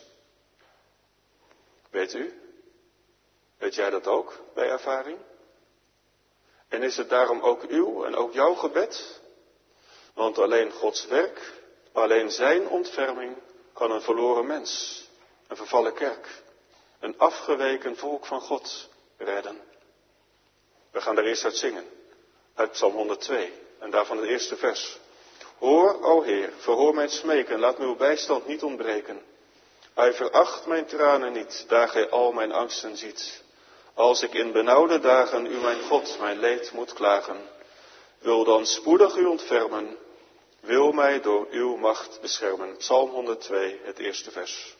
S1: Weet u? Weet jij dat ook bij ervaring? En is het daarom ook uw en ook jouw gebed? Want alleen Gods werk, alleen zijn ontferming kan een verloren mens, een vervallen kerk, een afgeweken volk van God redden. We gaan daar eerst uit zingen, uit Psalm honderdtwee en daarvan het eerste vers. Hoor, o Heer, verhoor mijn smeken, laat me uw bijstand niet ontbreken. Hij veracht mijn tranen niet, daar gij al mijn angsten ziet. Als ik in benauwde dagen u mijn God, mijn leed moet klagen, wil dan spoedig u ontfermen, wil mij door uw macht beschermen. Psalm honderdtwee, het eerste vers.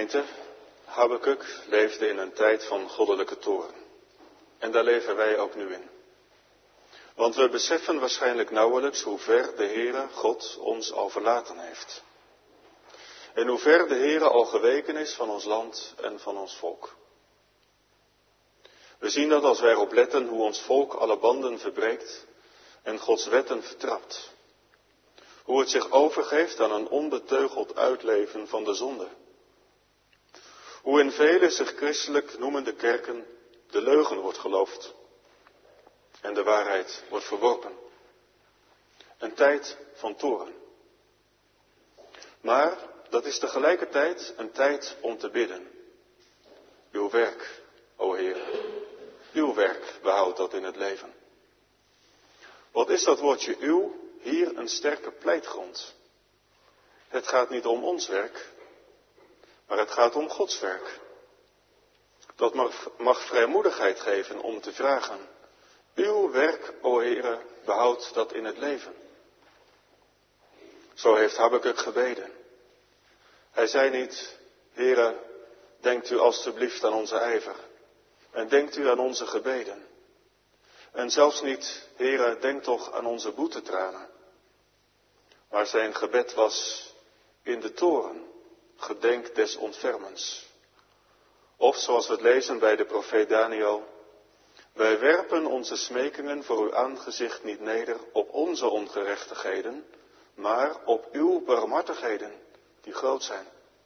S1: Gemeente, Habakuk leefde in een tijd van goddelijke toorn. En daar leven wij ook nu in. Want we beseffen waarschijnlijk nauwelijks hoe ver de Heere God ons al verlaten heeft. En hoe ver de Heere al geweken is van ons land en van ons volk. We zien dat als wij erop letten hoe ons volk alle banden verbreekt en Gods wetten vertrapt. Hoe het zich overgeeft aan een onbeteugeld uitleven van de zonde. Hoe in vele zich christelijk noemende kerken de leugen wordt geloofd en de waarheid wordt verworpen. Een tijd van toorn. Maar dat is tegelijkertijd een tijd om te bidden. Uw werk, o Heer, uw werk behoudt dat in het leven. Wat is dat woordje uw? Hier een sterke pleitgrond. Het gaat niet om ons werk, maar het gaat om Gods werk. Dat mag, mag vrijmoedigheid geven om te vragen. Uw werk, o Heere, behoudt dat in het leven. Zo heeft Habakuk gebeden. Hij zei niet, Heere, denkt u alstublieft aan onze ijver. En denkt u aan onze gebeden. En zelfs niet, Heere, denk toch aan onze boetetranen. Maar zijn gebed was, in de toren, gedenk des ontfermens. Of zoals we het lezen bij de profeet Daniel, wij werpen onze smekingen voor uw aangezicht niet neder op onze ongerechtigheden, maar op uw barmhartigheden, die groot zijn.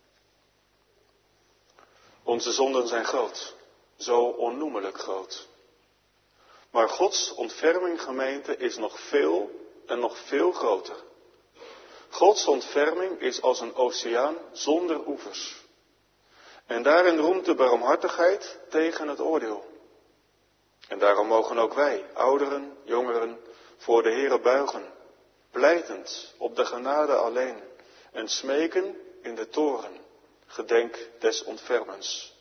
S1: Onze zonden zijn groot, zo onnoemelijk groot. Maar Gods ontferming, gemeente, is nog veel en nog veel groter. Gods ontferming is als een oceaan zonder oevers. En daarin roemt de barmhartigheid tegen het oordeel. En daarom mogen ook wij, ouderen, jongeren, voor de Heere buigen, pleitend op de genade alleen, en smeken in de toren, gedenk des ontfermens.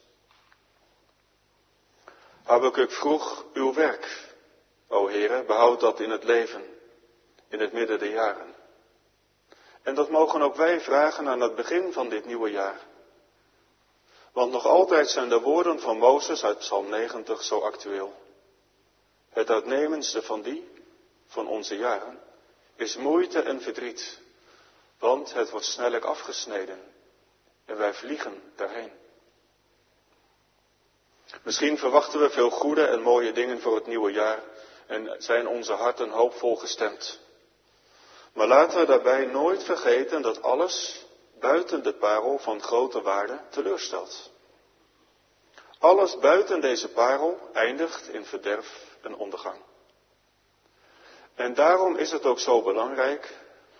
S1: Habakuk vroeg, uw werk, o Heere, behoud dat in het leven, in het midden der jaren. En dat mogen ook wij vragen aan het begin van dit nieuwe jaar. Want nog altijd zijn de woorden van Mozes uit Psalm negentig zo actueel. Het uitnemendste van die, van onze jaren, is moeite en verdriet. Want het wordt snellijk afgesneden en wij vliegen daarheen. Misschien verwachten we veel goede en mooie dingen voor het nieuwe jaar en zijn onze harten hoopvol gestemd. Maar laten we daarbij nooit vergeten dat alles buiten de parel van grote waarde teleurstelt. Alles buiten deze parel eindigt in verderf en ondergang. En daarom is het ook zo belangrijk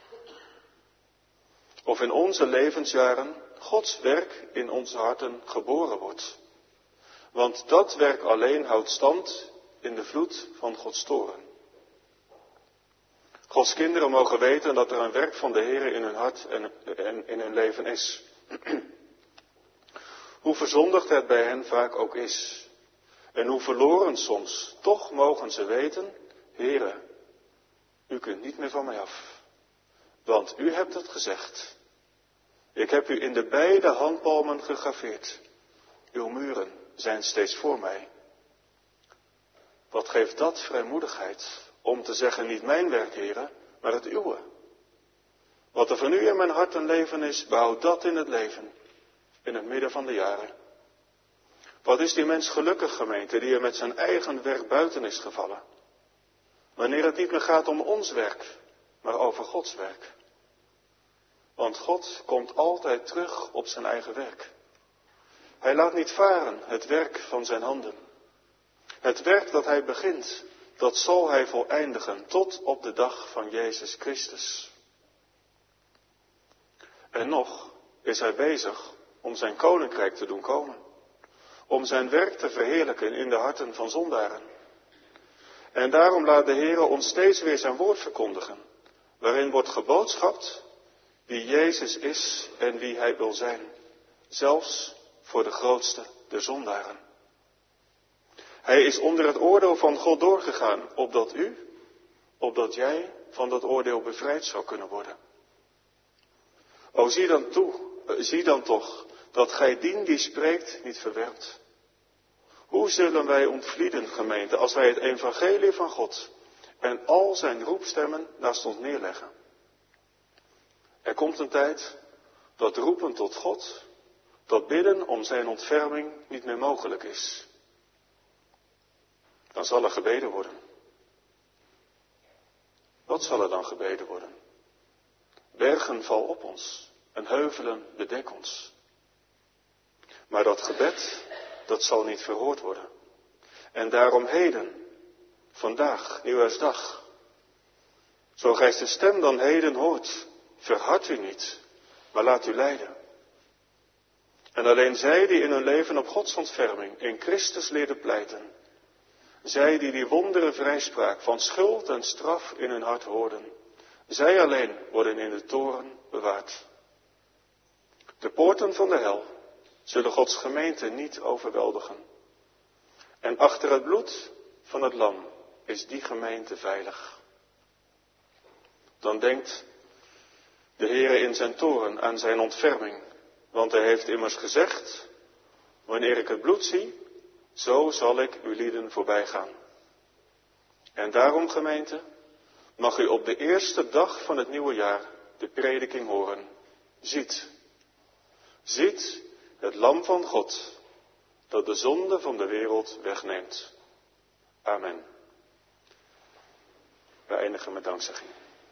S1: of in onze levensjaren Gods werk in onze harten geboren wordt. Want dat werk alleen houdt stand in de vloed van Gods toorn. Gods kinderen mogen weten dat er een werk van de Heer in hun hart en, en in hun leven is. Hoe verzondigd het bij hen vaak ook is. En hoe verloren soms, toch mogen ze weten, Heere, u kunt niet meer van mij af. Want u hebt het gezegd. Ik heb u in de beide handpalmen gegraveerd. Uw muren zijn steeds voor mij. Wat geeft dat vrijmoedigheid om te zeggen, niet mijn werk, Heere, maar het uwe. Wat er van u in mijn hart en leven is, behoud dat in het leven, in het midden van de jaren. Wat is die mens gelukkig, gemeente, die er met zijn eigen werk buiten is gevallen. Wanneer het niet meer gaat om ons werk, maar over Gods werk. Want God komt altijd terug op zijn eigen werk. Hij laat niet varen het werk van zijn handen. Het werk dat hij begint, dat zal hij voleindigen tot op de dag van Jezus Christus. En nog is hij bezig om zijn koninkrijk te doen komen. Om zijn werk te verheerlijken in de harten van zondaren. En daarom laat de Heere ons steeds weer zijn woord verkondigen. Waarin wordt geboodschapt wie Jezus is en wie hij wil zijn. Zelfs voor de grootste der zondaren. Hij is onder het oordeel van God doorgegaan, opdat u, opdat jij van dat oordeel bevrijd zou kunnen worden. O zie dan toe, zie dan toch dat gij dien die spreekt niet verwerpt. Hoe zullen wij ontvlieden, gemeente, als wij het evangelie van God en al zijn roepstemmen naast ons neerleggen? Er komt een tijd dat roepen tot God, dat bidden om zijn ontferming niet meer mogelijk is. Dan zal er gebeden worden. Wat zal er dan gebeden worden? Bergen val op ons en heuvelen bedek ons. Maar dat gebed, dat zal niet verhoord worden. En daarom heden, vandaag, nieuwjaarsdag, zo gij de stem dan heden hoort, verhard u niet, maar laat u leiden. En alleen zij die in hun leven op Gods ontferming in Christus leerden pleiten, zij die die wondere vrijspraak van schuld en straf in hun hart hoorden, zij alleen worden in de toren bewaard. De poorten van de hel zullen Gods gemeente niet overweldigen. En achter het bloed van het lam is die gemeente veilig. Dan denkt de Heere in zijn toren aan zijn ontferming, want hij heeft immers gezegd, wanneer ik het bloed zie, zo zal ik uw lieden voorbij gaan. En daarom, gemeente, mag u op de eerste dag van het nieuwe jaar de prediking horen. Ziet, ziet het lam van God, dat de zonde van de wereld wegneemt. Amen. We eindigen met dankzegging.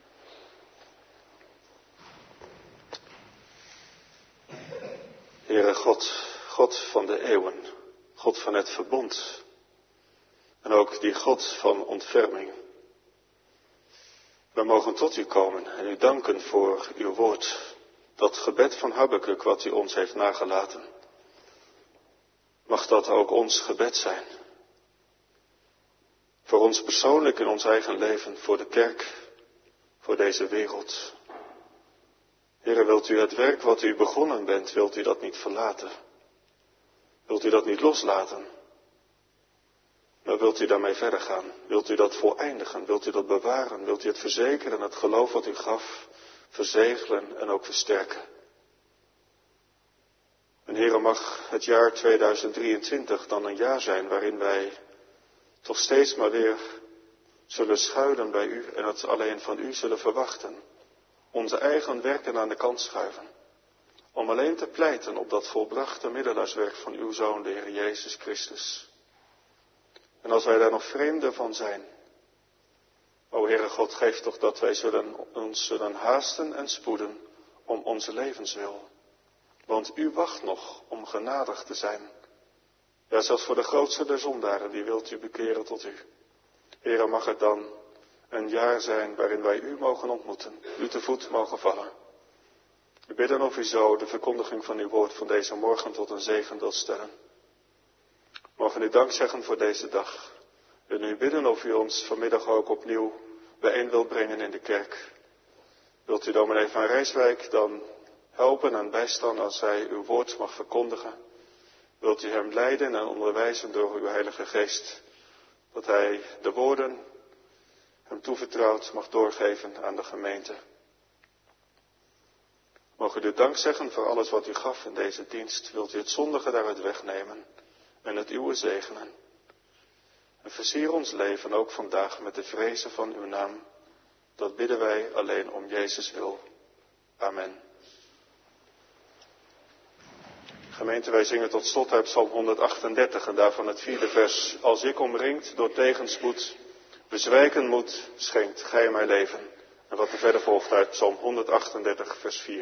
S1: Heere God, God van de eeuwen, God van het verbond en ook die God van ontferming. We mogen tot u komen en u danken voor uw woord, dat gebed van Habakuk wat u ons heeft nagelaten. Mag dat ook ons gebed zijn. Voor ons persoonlijk in ons eigen leven, voor de kerk, voor deze wereld. Heere, wilt u het werk wat u begonnen bent, wilt u dat niet verlaten? Wilt u dat niet loslaten? Maar wilt u daarmee verder gaan? Wilt u dat voleindigen? Wilt u dat bewaren? Wilt u het verzekeren, het geloof wat u gaf, verzegelen en ook versterken? En Heere, mag het jaar tweeduizend drieëntwintig dan een jaar zijn waarin wij toch steeds maar weer zullen schuilen bij u en het alleen van u zullen verwachten. Onze eigen werken aan de kant schuiven. Om alleen te pleiten op dat volbrachte middelaarswerk van uw Zoon, de Heer Jezus Christus. En als wij daar nog vreemden van zijn, o Heere God, geef toch dat wij zullen, ons zullen haasten en spoeden om onze levenswil. Want u wacht nog om genadig te zijn. Ja, zelfs voor de grootste der zondaren, die wilt u bekeren tot u. Heere, mag het dan een jaar zijn waarin wij u mogen ontmoeten, u te voet mogen vallen. We bidden of u zo de verkondiging van uw woord van deze morgen tot een zegen wilt stellen. Mogen u dank zeggen voor deze dag. En u bidden of u ons vanmiddag ook opnieuw bijeen wilt brengen in de kerk. Wilt u dominee van Rijswijk dan helpen en bijstaan als hij uw woord mag verkondigen? Wilt u hem leiden en onderwijzen door uw Heilige Geest, dat hij de woorden hem toevertrouwd mag doorgeven aan de gemeente. Mogen u dank zeggen voor alles wat u gaf in deze dienst. Wilt u het zondige daaruit wegnemen en het uwe zegenen. En versier ons leven ook vandaag met de vrezen van uw naam. Dat bidden wij alleen om Jezus wil. Amen. Gemeente, wij zingen tot slot uit Psalm honderdachtendertig en daarvan het vierde vers. Als ik omringd door tegenspoed bezwijken moet, schenkt gij mij leven. En wat er verder volgt uit Psalm honderdachtendertig vers vier.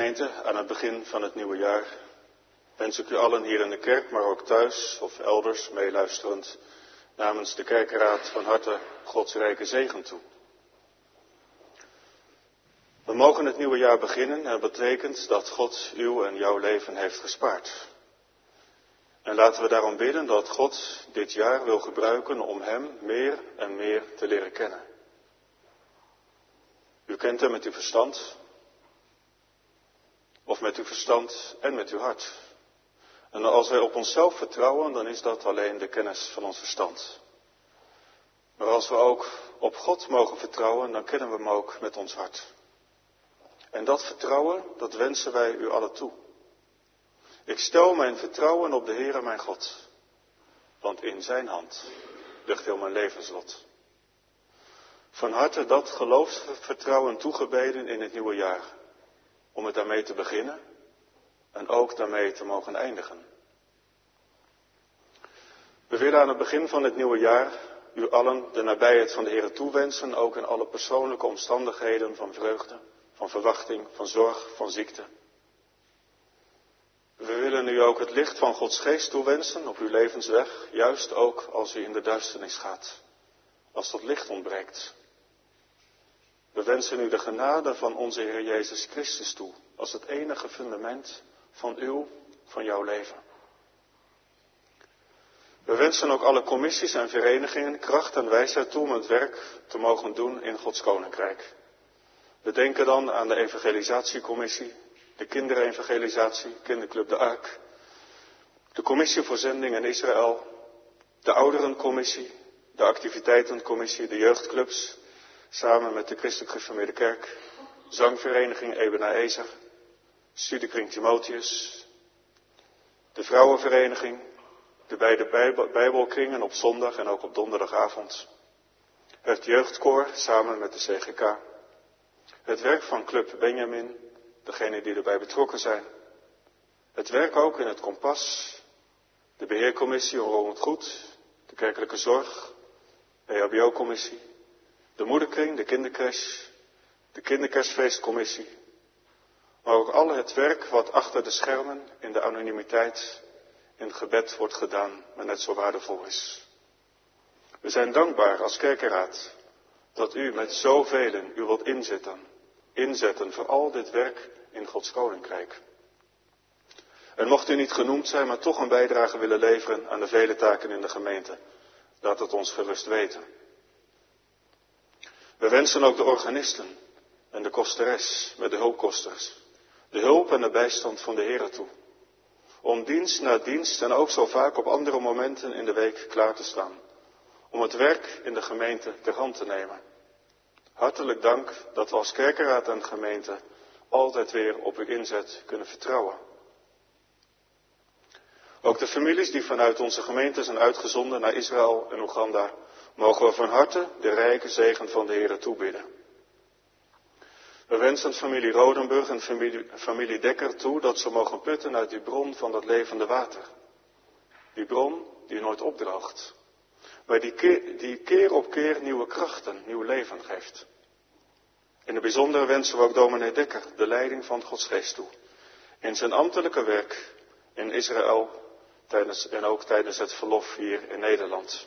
S1: Gemeente, aan het begin van het nieuwe jaar wens ik u allen hier in de kerk, maar ook thuis of elders meeluisterend, namens de kerkenraad van harte Gods rijke zegen toe. We mogen het nieuwe jaar beginnen en dat betekent dat God uw en jouw leven heeft gespaard. En laten we daarom bidden dat God dit jaar wil gebruiken om hem meer en meer te leren kennen. U kent hem met uw verstand, of met uw verstand en met uw hart. En als wij op onszelf vertrouwen, dan is dat alleen de kennis van ons verstand. Maar als we ook op God mogen vertrouwen, dan kennen we hem ook met ons hart. En dat vertrouwen, dat wensen wij u allen toe. Ik stel mijn vertrouwen op de Heere mijn God, want in zijn hand ligt heel mijn levenslot. Van harte dat geloofsvertrouwen toegebeden in het nieuwe jaar, om het daarmee te beginnen en ook daarmee te mogen eindigen. We willen aan het begin van het nieuwe jaar u allen de nabijheid van de Heere toewensen, ook in alle persoonlijke omstandigheden van vreugde, van verwachting, van zorg, van ziekte. We willen u ook het licht van Gods geest toewensen op uw levensweg, juist ook als u in de duisternis gaat, als dat licht ontbreekt. We wensen u de genade van onze Heer Jezus Christus toe, als het enige fundament van uw, van jouw leven. We wensen ook alle commissies en verenigingen kracht en wijsheid toe om het werk te mogen doen in Gods Koninkrijk. We denken dan aan de evangelisatiecommissie, de kinderevangelisatie, kinderclub De Ark, de commissie voor zending in Israël, de ouderencommissie, de activiteitencommissie, de jeugdclubs, samen met de christelijk gereformeerde kerk, zangvereniging Ebenezer Ezer, studiekring Timotheus, de vrouwenvereniging, de beide bijbel, bijbelkringen op zondag en ook op donderdagavond, het jeugdkoor samen met de C G K, het werk van Club Benjamin, degenen die erbij betrokken zijn, het werk ook in het Kompas, de beheercommissie Onroerend Goed, de kerkelijke zorg, de E H B O-commissie, de moederkring, de kindercrash, de kinderkerstfeestcommissie, maar ook al het werk wat achter de schermen in de anonimiteit in het gebed wordt gedaan, maar net zo waardevol is. We zijn dankbaar als kerkenraad dat u met zoveel u wilt inzetten, inzetten voor al dit werk in Gods Koninkrijk. En mocht u niet genoemd zijn, maar toch een bijdrage willen leveren aan de vele taken in de gemeente, laat het ons gerust weten. We wensen ook de organisten en de kosteres met de hulpkosters, de hulp en de bijstand van de Heere toe. Om dienst na dienst en ook zo vaak op andere momenten in de week klaar te staan. Om het werk in de gemeente ter hand te nemen. Hartelijk dank dat we als kerkenraad en gemeente altijd weer op uw inzet kunnen vertrouwen. Ook de families die vanuit onze gemeente zijn uitgezonden naar Israël en Oeganda, mogen we van harte de rijke zegen van de Heere toebidden. We wensen familie Rodenburg en familie, familie Dekker toe dat ze mogen putten uit die bron van dat levende water. Die bron die nooit opdroogt, maar die keer, die keer op keer nieuwe krachten, nieuw leven geeft. In het bijzonder wensen we ook dominee Dekker de leiding van Gods geest toe. In zijn ambtelijke werk in Israël tijdens, en ook tijdens het verlof hier in Nederland.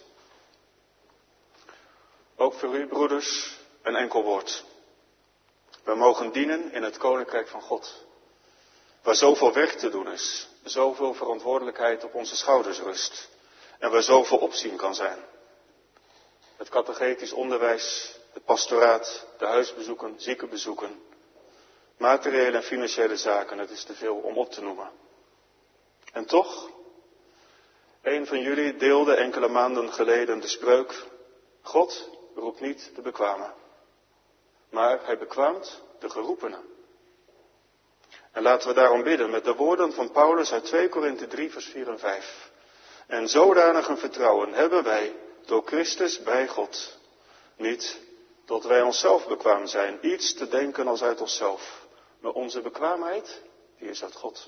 S1: Ook voor u, broeders, een enkel woord. We mogen dienen in het Koninkrijk van God. Waar zoveel werk te doen is, zoveel verantwoordelijkheid op onze schouders rust. En waar zoveel opzien kan zijn. Het catechetisch onderwijs, het pastoraat, de huisbezoeken, ziekenbezoeken, materiële en financiële zaken, het is te veel om op te noemen. En toch, een van jullie deelde enkele maanden geleden de spreuk: God roept niet de bekwamen, maar hij bekwaamt de geroepenen. En laten we daarom bidden met de woorden van Paulus uit twee Korinthe drie vers vier en vijf. En zodanig een vertrouwen hebben wij door Christus bij God. Niet dat wij onszelf bekwaam zijn, iets te denken als uit onszelf. Maar onze bekwaamheid, die is uit God.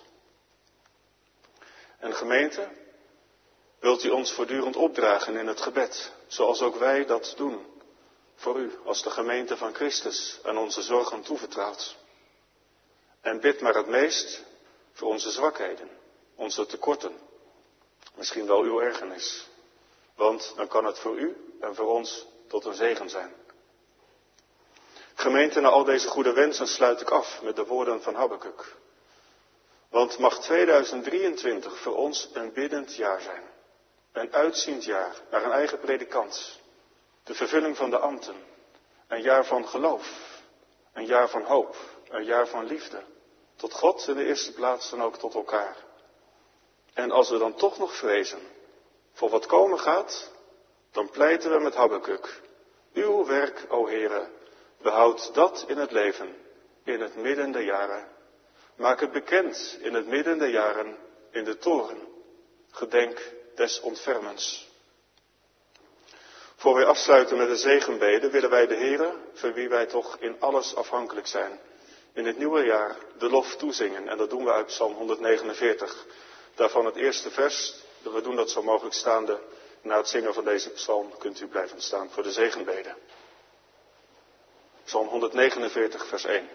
S1: En gemeente, wilt u ons voortdurend opdragen in het gebed, zoals ook wij dat doen, voor u als de gemeente van Christus aan onze zorgen toevertrouwt. En bid maar het meest voor onze zwakheden, onze tekorten. Misschien wel uw ergernis. Want dan kan het voor u en voor ons tot een zegen zijn. Gemeente, na al deze goede wensen sluit ik af met de woorden van Habakuk. Want mag tweeduizend drieëntwintig voor ons een biddend jaar zijn. Een uitziend jaar naar een eigen predikant. De vervulling van de ambten. Een jaar van geloof. Een jaar van hoop. Een jaar van liefde. Tot God in de eerste plaats en ook tot elkaar. En als we dan toch nog vrezen voor wat komen gaat, dan pleiten we met Habakuk. Uw werk, o Heere, behoud dat in het leven, in het midden der jaren. Maak het bekend in het midden der jaren, in de toren. Gedenk des ontfermens. Voor wij afsluiten met de zegenbede, willen wij de Heere, voor wie wij toch in alles afhankelijk zijn, in het nieuwe jaar de lof toezingen. En dat doen we uit Psalm honderdnegenenveertig. Daarvan het eerste vers. We doen dat zo mogelijk staande. Na het zingen van deze psalm kunt u blijven staan voor de zegenbede. Psalm honderdnegenenveertig, vers één.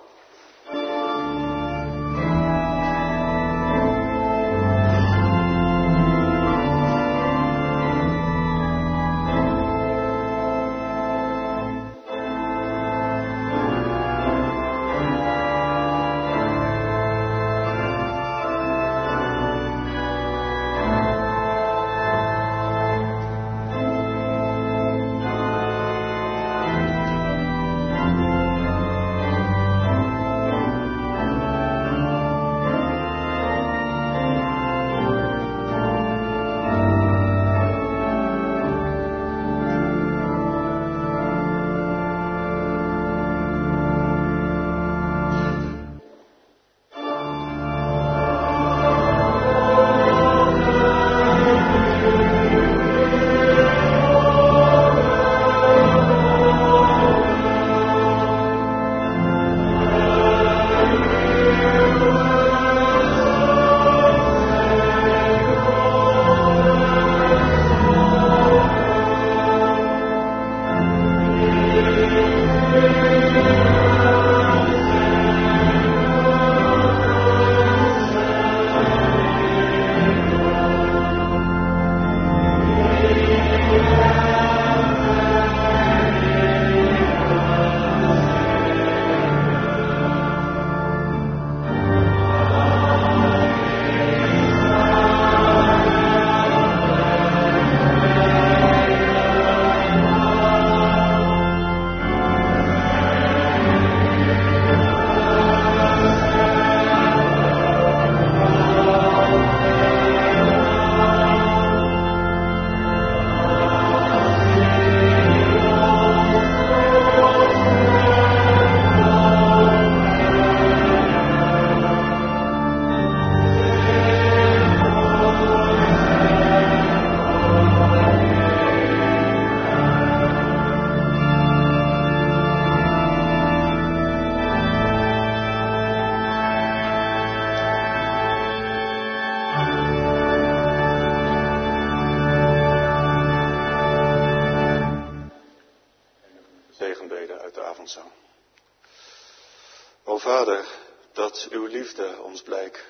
S1: O Vader, dat uw liefde ons blijk.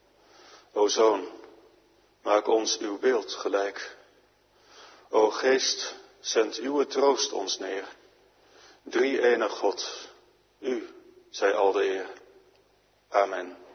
S1: O Zoon, maak ons uw beeld gelijk. O Geest, zend uw troost ons neer. Drie-enig God, u zij al de eer. Amen.